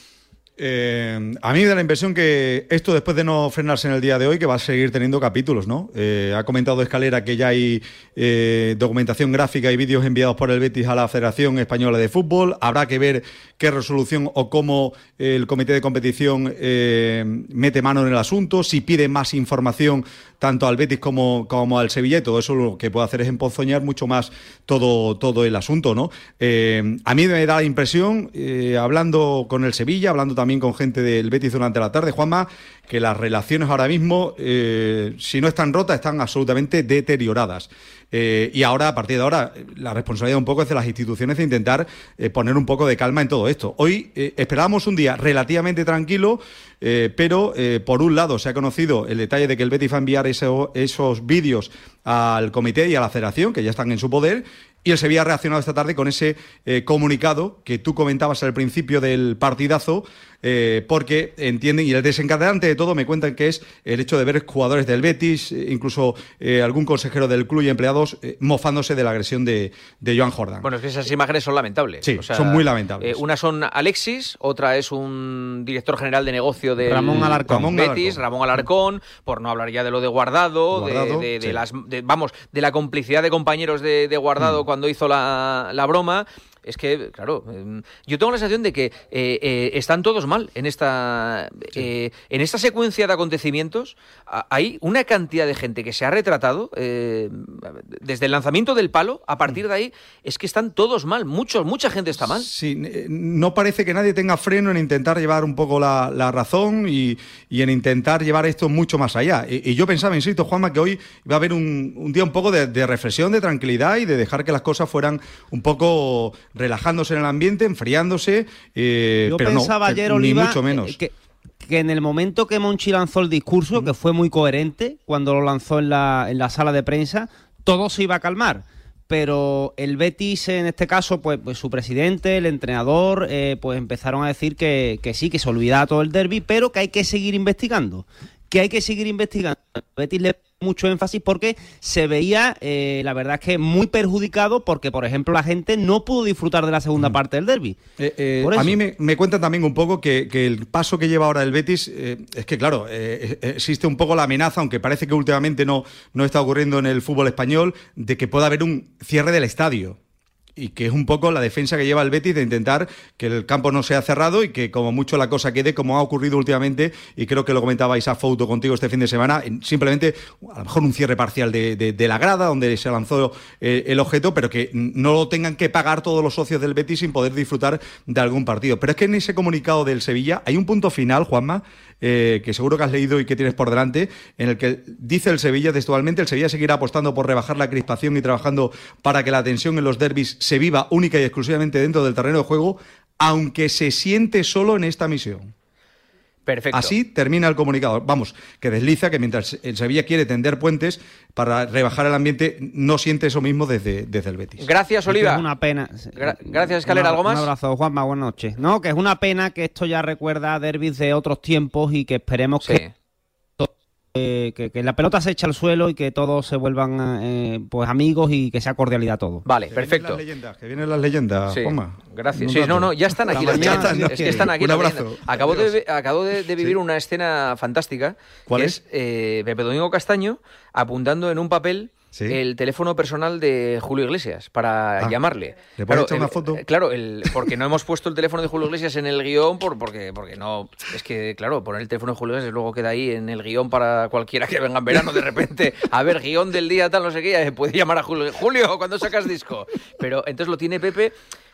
Eh, a mí me da la impresión que esto, después de no frenarse en el día de hoy, que va a seguir teniendo capítulos, ¿no? Eh, ha comentado Escalera que ya hay eh, documentación gráfica y vídeos enviados por el Betis a la Federación Española de Fútbol. Habrá que ver qué resolución o cómo el comité de competición eh, mete mano en el asunto, si pide más información tanto al Betis como, como al Sevilla, y todo eso lo que puede hacer es emponzoñar mucho más todo, todo el asunto, ¿no? Eh, a mí me da la impresión, eh, hablando con el Sevilla, hablando también también con gente del Betis durante la tarde, Juanma, que las relaciones ahora mismo, eh, si no están rotas, están absolutamente deterioradas. Eh, y ahora, a partir de ahora, la responsabilidad un poco es de las instituciones de intentar eh, poner un poco de calma en todo esto. Hoy eh, esperábamos un día relativamente tranquilo, eh, pero eh, por un lado se ha conocido el detalle de que el Betis va a enviar eso, esos vídeos al comité y a la federación, que ya están en su poder, y el Sevilla ha reaccionado esta tarde con ese eh, comunicado que tú comentabas al principio del partidazo, eh, porque entienden, y el desencadenante de todo me cuentan que es el hecho de ver jugadores del Betis, eh, incluso eh, algún consejero del club y empleados eh, mofándose de la agresión de, de Joan Jordán. Bueno, es que esas imágenes son lamentables. Sí, o sea, son muy lamentables. Eh, una son Alexis, otra es un director general de negocio de Ramón Alarcón. Ramón Betis, Alarcón. Ramón Alarcón, por no hablar ya de lo de Guardado, Guardado de, de, de sí. las, de, vamos, de la complicidad de compañeros de, de Guardado mm. cuando hizo la, la broma. Es que, claro, eh, yo tengo la sensación de que eh, eh, están todos mal en esta sí. eh, en esta secuencia de acontecimientos. A, hay una cantidad de gente que se ha retratado eh, desde el lanzamiento del palo. A partir de ahí es que están todos mal, muchos, mucha gente está mal. Sí, no parece que nadie tenga freno en intentar llevar un poco la, la razón y, y en intentar llevar esto mucho más allá. Y, y yo pensaba, insisto, Juanma, que hoy va a haber un, un día un poco de, de reflexión, de tranquilidad y de dejar que las cosas fueran un poco relajándose en el ambiente, enfriándose, eh, Yo pero pensaba no, ayer, ni Oliva, mucho menos. Que, que en el momento que Monchi lanzó el discurso, mm. que fue muy coherente cuando lo lanzó en la, en la sala de prensa, todo se iba a calmar. Pero el Betis, en este caso, pues, pues su presidente, el entrenador, eh, pues empezaron a decir que, que sí, que se olvidaba todo el derbi, pero que hay que seguir investigando. Que hay que seguir investigando. El Betis le mucho énfasis porque se veía, eh, la verdad es que muy perjudicado porque, por ejemplo, la gente no pudo disfrutar de la segunda mm. parte del derbi. Eh, eh, a mí me, me cuentan también un poco que, que el paso que lleva ahora el Betis, eh, es que, claro, eh, existe un poco la amenaza, aunque parece que últimamente no, no está ocurriendo en el fútbol español, de que pueda haber un cierre del estadio. Y que es un poco la defensa que lleva el Betis de intentar que el campo no sea cerrado y que como mucho la cosa quede como ha ocurrido últimamente, y creo que lo comentaba Isaac Fouto contigo este fin de semana, simplemente a lo mejor un cierre parcial de, de, de la grada donde se lanzó eh, el objeto, pero que no lo tengan que pagar todos los socios del Betis sin poder disfrutar de algún partido. Pero es que en ese comunicado del Sevilla hay un punto final, Juanma, eh, que seguro que has leído y que tienes por delante, en el que dice el Sevilla textualmente: el Sevilla seguirá apostando por rebajar la crispación y trabajando para que la tensión en los derbis se viva única y exclusivamente dentro del terreno de juego, aunque se siente solo en esta misión. Perfecto. Así termina el comunicado. Vamos, que desliza que mientras el Sevilla quiere tender puentes para rebajar el ambiente, no siente eso mismo desde, desde el Betis. Gracias, Oliva. Es una pena. Gra- Gracias, Escalera. ¿Algo más? Un abrazo, Juanma. Buenas noches. No, que es una pena que esto ya recuerda a derbis de otros tiempos y que esperemos sí. que... Eh, que, que la pelota se echa al suelo y que todos se vuelvan eh, pues amigos y que sea cordialidad todo. Vale, que perfecto. Vienen las leyendas, que vienen las leyendas, sí. Juanma. Gracias. Sí, no, no, ya están aquí las leyendas. Es que están aquí. Un abrazo. Acabo de, acabo de, de vivir sí. una escena fantástica. ¿Cuál que es? es eh, Pepe Domingo Castaño apuntando en un papel ¿sí? el teléfono personal de Julio Iglesias para ah, llamarle. ¿Le puedes claro, echar una el, foto? Claro, el, porque no hemos puesto el teléfono de Julio Iglesias en el guión, por, porque, porque no... Es que, claro, poner el teléfono de Julio Iglesias luego queda ahí en el guión para cualquiera que venga en verano de repente. A ver, guión del día tal, no sé qué, puede llamar a Julio. Julio, ¿cuándo sacas disco? Pero entonces lo tiene Pepe...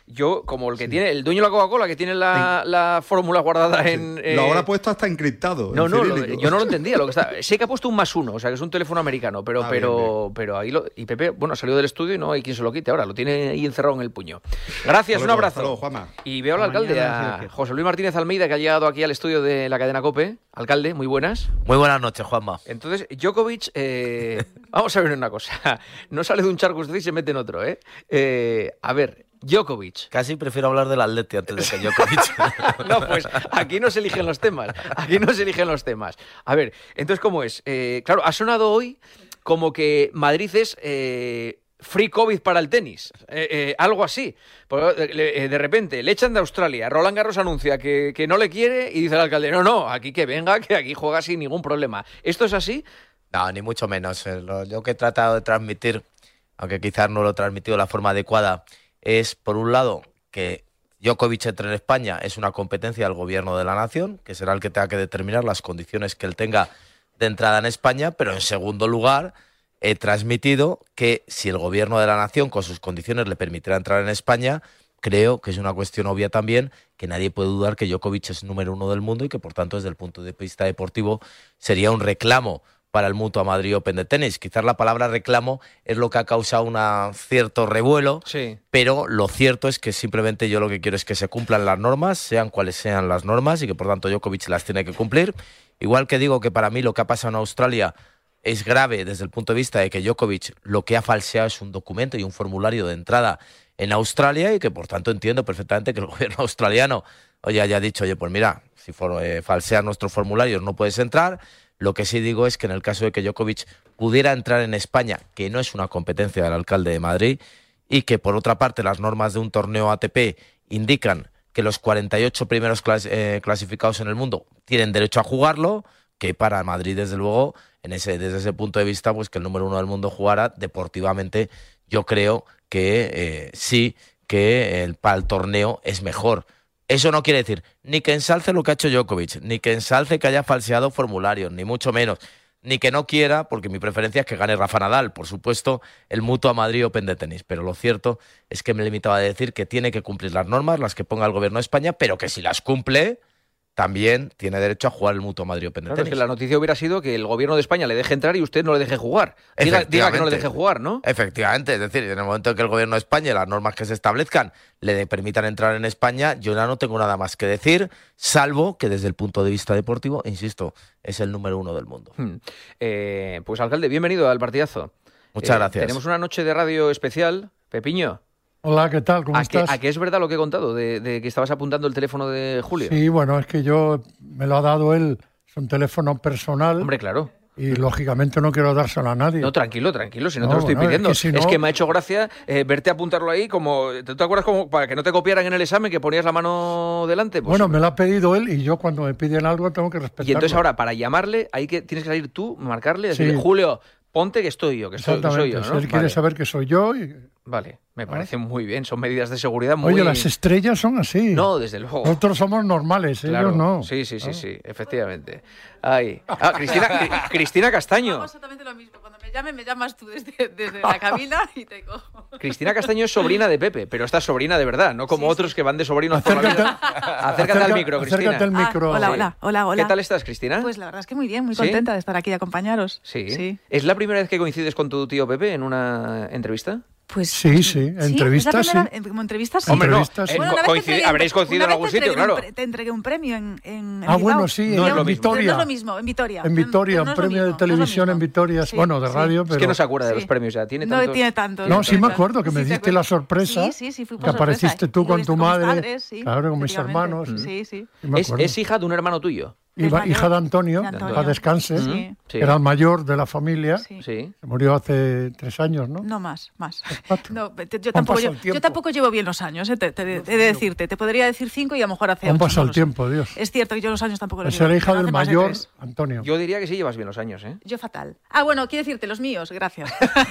yo, como el que sí. tiene, el dueño de la Coca-Cola, que tiene la, la fórmula guardada sí. en... Eh... Lo habrá puesto hasta encriptado. No, no, lo, yo no lo entendía. Lo que está... Sé que ha puesto un más uno, o sea, que es un teléfono americano, pero, ah, pero, bien, bien. pero ahí lo... Y Pepe, bueno, ha salido del estudio y no hay quien se lo quite ahora, lo tiene ahí encerrado en el puño. Gracias, un abrazo. Luego, Juanma. Y veo al alcalde, a José Luis Martínez Almeida, que ha llegado aquí al estudio de la cadena COPE. Alcalde, muy buenas. Muy buenas noches, Juanma. Entonces, Djokovic, eh... vamos a ver una cosa. No sale de un charco usted y se mete en otro, ¿eh? eh a ver... Djokovic. Casi prefiero hablar del Atleti antes de que Djokovic. No, pues aquí no se eligen los temas. Aquí no se eligen los temas. A ver, entonces, ¿cómo es? Eh, claro, ha sonado hoy como que Madrid es eh, free COVID para el tenis. Eh, eh, algo así. Pues, eh, de repente, le echan de Australia. Roland Garros anuncia que, que no le quiere y dice el alcalde, no, no, aquí que venga, que aquí juega sin ningún problema. ¿Esto es así? No, ni mucho menos. Yo que he tratado de transmitir, aunque quizás no lo he transmitido de la forma adecuada, es, por un lado, que Djokovic entre en España es una competencia del gobierno de la nación, que será el que tenga que determinar las condiciones que él tenga de entrada en España, pero en segundo lugar he transmitido que si el gobierno de la nación con sus condiciones le permitirá entrar en España, creo que es una cuestión obvia también, que nadie puede dudar que Djokovic es número uno del mundo y que por tanto desde el punto de vista deportivo sería un reclamo para el Mutua Madrid Open de tenis. Quizás la palabra reclamo es lo que ha causado un cierto revuelo, sí. pero lo cierto es que simplemente yo lo que quiero es que se cumplan las normas, sean cuales sean las normas, y que por tanto Djokovic las tiene que cumplir. Igual que digo que para mí lo que ha pasado en Australia es grave desde el punto de vista de que Djokovic lo que ha falseado es un documento y un formulario de entrada en Australia, y que por tanto entiendo perfectamente que el gobierno australiano oye, haya dicho, oye, pues mira, si for, eh, falseas nuestros formularios no puedes entrar. Lo que sí digo es que en el caso de que Djokovic pudiera entrar en España, que no es una competencia del alcalde de Madrid, y que por otra parte las normas de un torneo A T P indican que los cuarenta y ocho primeros clas- eh, clasificados en el mundo tienen derecho a jugarlo, que para Madrid, desde luego, en ese, desde ese punto de vista, pues que el número uno del mundo jugara deportivamente, yo creo que eh, sí, que el, para el torneo es mejor. Eso no quiere decir ni que ensalce lo que ha hecho Djokovic, ni que ensalce que haya falseado formularios, ni mucho menos, ni que no quiera, porque mi preferencia es que gane Rafa Nadal, por supuesto, el Mutua Madrid Open de tenis. Pero lo cierto es que me limitaba a decir que tiene que cumplir las normas, las que ponga el gobierno de España, pero que si las cumple, también tiene derecho a jugar el Mutua Madrid Open de claro, tenis. Es que la noticia hubiera sido que el gobierno de España le deje entrar y usted no le deje jugar. Diga, diga que no le deje jugar, ¿no? Efectivamente, es decir, en el momento en que el gobierno de España y las normas que se establezcan le permitan entrar en España, yo ya no tengo nada más que decir, salvo que desde el punto de vista deportivo, insisto, es el número uno del mundo. Hmm. Eh, pues alcalde, bienvenido al partidazo. Muchas eh, gracias. Tenemos una noche de radio especial. Pepiño. Hola, ¿qué tal? ¿Cómo ¿A estás? Que, ¿A qué es verdad lo que he contado? De, de que estabas apuntando el teléfono de Julio. Sí, bueno, es que yo me lo ha dado él, es un teléfono personal. Hombre, claro. Y lógicamente no quiero dárselo a nadie. No, tranquilo, tranquilo, si no, no te lo estoy bueno, pidiendo. Es que, si no... es que me ha hecho gracia eh, verte apuntarlo ahí como... ¿Te, te acuerdas como para que no te copiaran en el examen que ponías la mano delante? Pues, bueno, me lo ha pedido él y yo cuando me piden algo tengo que respetarlo. Y entonces ahora, para llamarle, hay que tienes que salir tú, marcarle, decirle, sí. Julio, ponte que estoy yo, que, estoy, que soy yo, ¿no? Si él quiere vale. saber que soy yo... Y... Vale, me parece muy bien, son medidas de seguridad muy... Oye, las estrellas son así. No, desde luego. Nosotros somos normales, claro. ellos no. Sí, sí, sí, ah. sí, efectivamente. Ay. Ah, Cristina, Cristina Castaño. Hago exactamente lo mismo, cuando me llame me llamas tú desde, desde la cabina y te cojo. Cristina Castaño es sobrina de Pepe, pero esta es sobrina de verdad, no como sí, otros sí. que van de sobrinos acércate, por la vida. Acércate, acércate al micro, Cristina. Acércate al micro. Ah, hola, hola, hola, hola. ¿Qué tal estás, Cristina? Pues la verdad es que muy bien, muy contenta ¿Sí? de estar aquí y acompañaros. ¿Sí? sí. ¿Es la primera vez que coincides con tu tío Pepe en una entrevista? Pues sí, sí, entrevistas sí. sí. Como entrevistas sí. Hombre, no, entrevistas, eh, bueno, coincide, habréis coincidido en algún sitio, claro. Te entregué un premio en, en, en Ah, bueno, sí, no en, en Vitoria. No es lo mismo, en Vitoria. En Vitoria, no un premio mismo, de televisión no en Vitoria, sí, bueno, de radio, sí. pero... Es que no se acuerda de los premios ya, ¿tiene tantos? No tiene tantos. No, sí me acuerdo que me sí, diste la sorpresa, sí, sí, sí, fui por que apareciste sorpresa. tú con tu madre, con padres, sí, claro, con mis hermanos. Sí, sí. ¿Es, ¿Es hija de un hermano tuyo? Iba, hija de Antonio, de Antonio. Para descanse, sí. Sí. Era el mayor de la familia, sí. se murió hace tres años, ¿no? No más, más. No, yo, tampoco, yo, yo tampoco llevo bien los años, eh, te, te, te, he de decirte, te podría decir cinco y a lo mejor hace ocho. ¿Cómo pasa el tiempo, Dios? Es cierto que yo los años tampoco los llevo. Será hija del mayor, Antonio. Yo diría que sí llevas bien los años, ¿eh? Yo fatal. Ah, bueno, quiero decirte, los míos, gracias.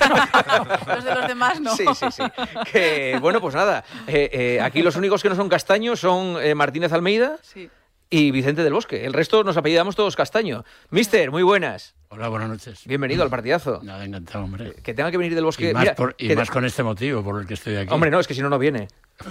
Los de los demás no. Sí, sí, sí. Que, bueno, pues nada, eh, eh, aquí los únicos que no son castaños son eh, Martínez Almeida. Sí. Y Vicente del Bosque. El resto nos apellidamos todos Castaño. Mister, muy buenas. Hola, buenas noches. Bienvenido al partidazo. Nada, encantado, hombre. Que tenga que venir del bosque. Y más, Mira, por, y que más de... con este motivo por el que estoy aquí. Hombre, no, es que si no, no viene.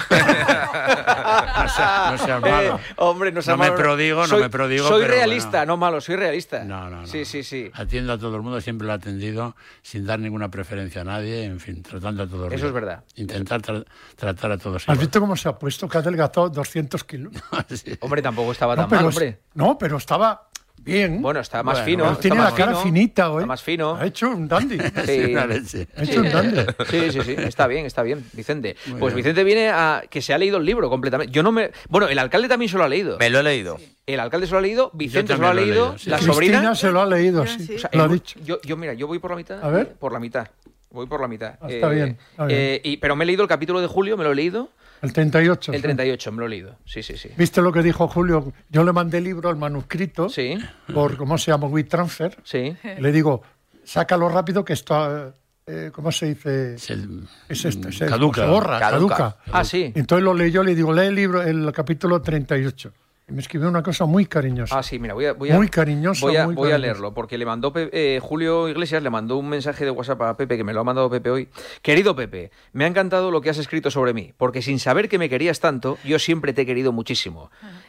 no seas no sea malo. Eh, hombre, no sea no malo. me prodigo, soy, no me prodigo. Soy pero realista, bueno. no malo, soy realista. No, no, no. Sí, sí, sí. Atiendo a todo el mundo, siempre lo he atendido, sin dar ninguna preferencia a nadie, en fin, tratando a todos. Eso bien. es verdad. Intentar tra tratar a todos. ¿Has igual. visto cómo se ha puesto? Que ha adelgazado doscientos kilos. Sí. Hombre, tampoco estaba no, tan mal, es, hombre. No, pero estaba... Bien. Bueno, está más bueno, fino. Pero tiene está la más cara fino, finita hoy. Está más fino. Ha hecho un dandy. Sí. Ha hecho un dandy. Sí, sí, sí. Está bien, está bien, Vicente. Muy pues bien. Vicente viene a que se ha leído el libro completamente. Yo no me. Bueno, el alcalde también se lo ha leído. Me lo he leído. El alcalde se lo ha leído, Vicente Yo se lo ha también lo he leído, leído, sí. la Cristina sobrina. se lo ha leído, sí. O sea, lo ha el- dicho. Yo, yo, mira, yo voy por la mitad. A ver. eh, Por la mitad. Voy por la mitad. Ah, está bien, está bien. eh, y, pero me he leído el capítulo de Julio, me lo he leído. El treinta y ocho. El sí. treinta y ocho, me lo he leído. Sí, sí, sí. ¿Viste lo que dijo Julio? Yo le mandé el libro, el manuscrito, Sí, por, ¿cómo se llama? WeTransfer. sí. Le digo, sácalo rápido que esto, eh, ¿cómo se dice? Se, Es esto, se, caduca. se borra, Caduca. caduca. Ah, sí. Entonces lo leí yo, le digo, lee el libro, el capítulo treinta y ocho. Y me escribió una cosa muy cariñosa. Ah, sí, mira, voy a, voy a, Muy cariñoso, voy a, muy voy a cariñoso. leerlo, porque le mandó Pe- eh, Julio Iglesias, le mandó un mensaje de WhatsApp a Pepe, que me lo ha mandado Pepe hoy. Querido Pepe, me ha encantado lo que has escrito sobre mí, porque sin saber que me querías tanto, yo siempre te he querido muchísimo.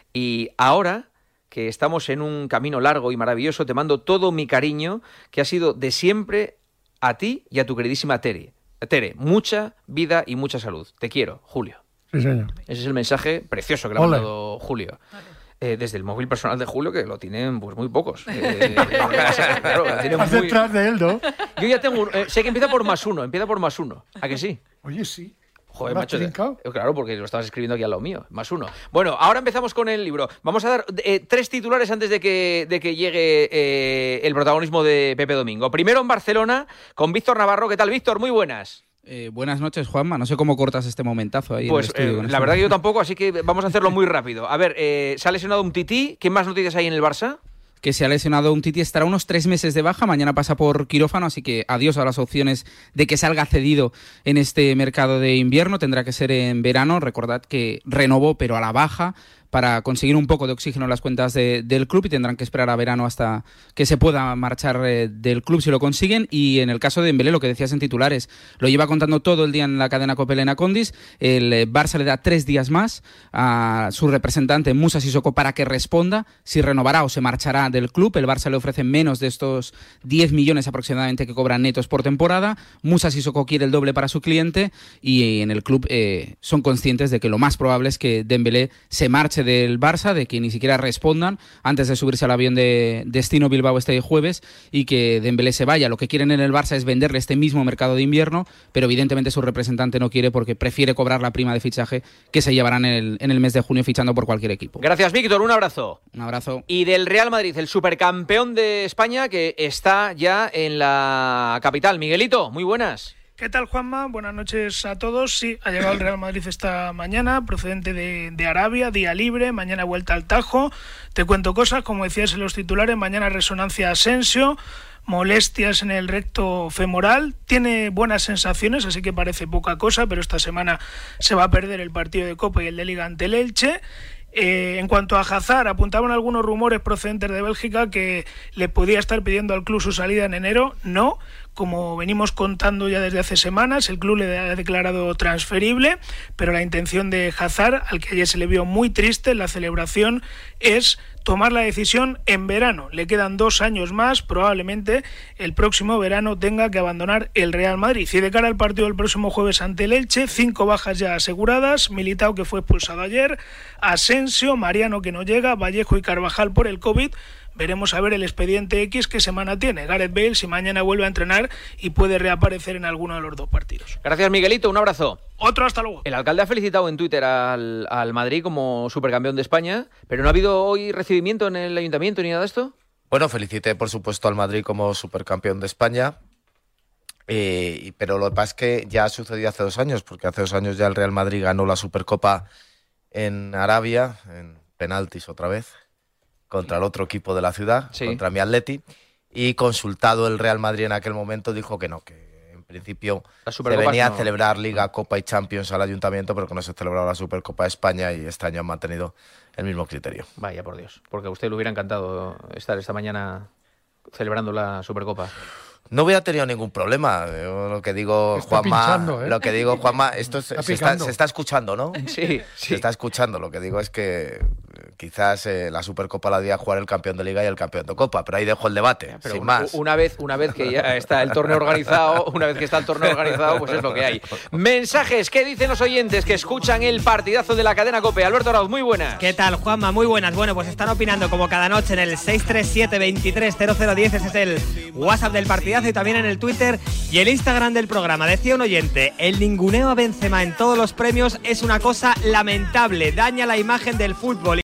Y ahora que estamos en un camino largo y maravilloso, te mando todo mi cariño, que ha sido de siempre a ti y a tu queridísima Tere. Tere, mucha vida y mucha salud. Te quiero, Julio. Sí, señor. Ese es el mensaje precioso que le ha Ole. mandado Julio. Eh, desde el móvil personal de Julio, que lo tienen pues muy pocos. Eh, claro, lo tienen Estás muy- detrás de él, ¿no? Yo ya tengo, un- eh, sé que empieza por más uno, empieza por más uno. ¿A que sí? Oye, sí. Joder, ¿Lo has macho. de- trincado? eh, Claro, porque lo estabas escribiendo aquí al lado mío. Más uno. Bueno, ahora empezamos con el libro. Vamos a dar eh, tres titulares antes de que, de que llegue eh, el protagonismo de Pepe Domingo. Primero en Barcelona, con Víctor Navarro. ¿Qué tal, Víctor? Muy buenas. Eh, buenas noches, Juanma. No sé cómo cortas este momentazo ahí Pues en el estudio. eh, con la esto. verdad que yo tampoco, así que vamos a hacerlo muy rápido. A ver, eh, se ha lesionado un tití. ¿Qué más noticias hay en el Barça? Que se ha lesionado un Titi, estará unos tres meses de baja, mañana pasa por quirófano, así que adiós a las opciones de que salga cedido en este mercado de invierno, tendrá que ser en verano. Recordad que renovó, pero a la baja, para conseguir un poco de oxígeno en las cuentas de, del club, y tendrán que esperar a verano hasta que se pueda marchar eh, del club si lo consiguen. Y en el caso de Dembélé, lo que decías en titulares, lo lleva contando todo el día en la cadena COPE Elena Condis. El eh, Barça le da tres días más a su representante Moussa Sissoko para que responda si renovará o se marchará del club. El Barça le ofrece menos de estos diez millones aproximadamente que cobran netos por temporada. Moussa Sissoko quiere el doble para su cliente, y en el club eh, son conscientes de que lo más probable es que Dembélé se marche del Barça, de que ni siquiera respondan antes de subirse al avión de destino Bilbao este jueves, y que Dembélé se vaya. Lo que quieren en el Barça es venderle este mismo mercado de invierno, pero evidentemente su representante no quiere, porque prefiere cobrar la prima de fichaje que se llevarán en el, en el mes de junio fichando por cualquier equipo. Gracias, Víctor. Un abrazo. Un abrazo. Y del Real Madrid, el supercampeón de España, que está ya en la capital. Miguelito, muy buenas. ¿Qué tal, Juanma? Buenas noches a todos. Sí, ha llegado el Real Madrid esta mañana, procedente de, de Arabia, día libre, mañana vuelta al Tajo. Te cuento cosas, como decías en los titulares, mañana resonancia Asensio, molestias en el recto femoral, tiene buenas sensaciones, así que parece poca cosa, pero esta semana se va a perder el partido de Copa y el de Liga ante el Elche. Eh, en cuanto a Hazard, apuntaban algunos rumores procedentes de Bélgica que le podía estar pidiendo al club su salida en enero. No, como venimos contando ya desde hace semanas, el club le ha declarado transferible, pero la intención de Hazard, al que ayer se le vio muy triste en la celebración, es tomar la decisión en verano. Le quedan dos años más, probablemente el próximo verano tenga que abandonar el Real Madrid. Y de cara al partido del próximo jueves ante el Elche, cinco bajas ya aseguradas: Militao, que fue expulsado ayer, Asensio, Mariano, que no llega, Vallejo y Carvajal por el COVID. Veremos a ver el expediente X qué semana tiene Gareth Bale, si mañana vuelve a entrenar y puede reaparecer en alguno de los dos partidos. Gracias, Miguelito. Un abrazo. Otro, hasta luego. El alcalde ha felicitado en Twitter al, al Madrid como supercampeón de España, pero ¿no ha habido hoy recibimiento en el ayuntamiento ni nada de esto? Bueno, felicité por supuesto al Madrid como supercampeón de España, eh, pero lo que pasa es que ya sucedió hace dos años, porque hace dos años ya el Real Madrid ganó la Supercopa en Arabia, en penaltis otra vez, contra el otro equipo de la ciudad, sí. contra mi Atleti, y consultado el Real Madrid en aquel momento dijo que no, que en principio se venía no. a celebrar Liga, Copa y Champions al Ayuntamiento, pero que no se celebraba la Supercopa de España, y este año han mantenido el mismo criterio. Vaya por Dios, porque a usted le hubiera encantado estar esta mañana celebrando la Supercopa? No hubiera tenido ningún problema. Yo lo que digo, está Juanma, pinchando, ¿eh? lo que digo, Juanma, esto se está, se, está, se está escuchando, ¿no? Sí, sí. Se está escuchando. Lo que digo es que quizás eh, la Supercopa la debía jugar el campeón de Liga y el campeón de Copa, pero ahí dejo el debate, pero sin una, más. Una vez, una vez que ya está el torneo organizado, una vez que está el torneo organizado, pues es lo que hay. Mensajes, ¿qué dicen los oyentes que escuchan el partidazo de la cadena COPE? Alberto Arauz, muy buenas. ¿Qué tal, Juanma? Muy buenas. Bueno, pues están opinando como cada noche en el seis tres siete, veintitrés, cero cero diez, ese es el WhatsApp del partidazo, y también en el Twitter y el Instagram del programa. Decía un oyente, el ninguneo a Benzema en todos los premios es una cosa lamentable, daña la imagen del fútbol.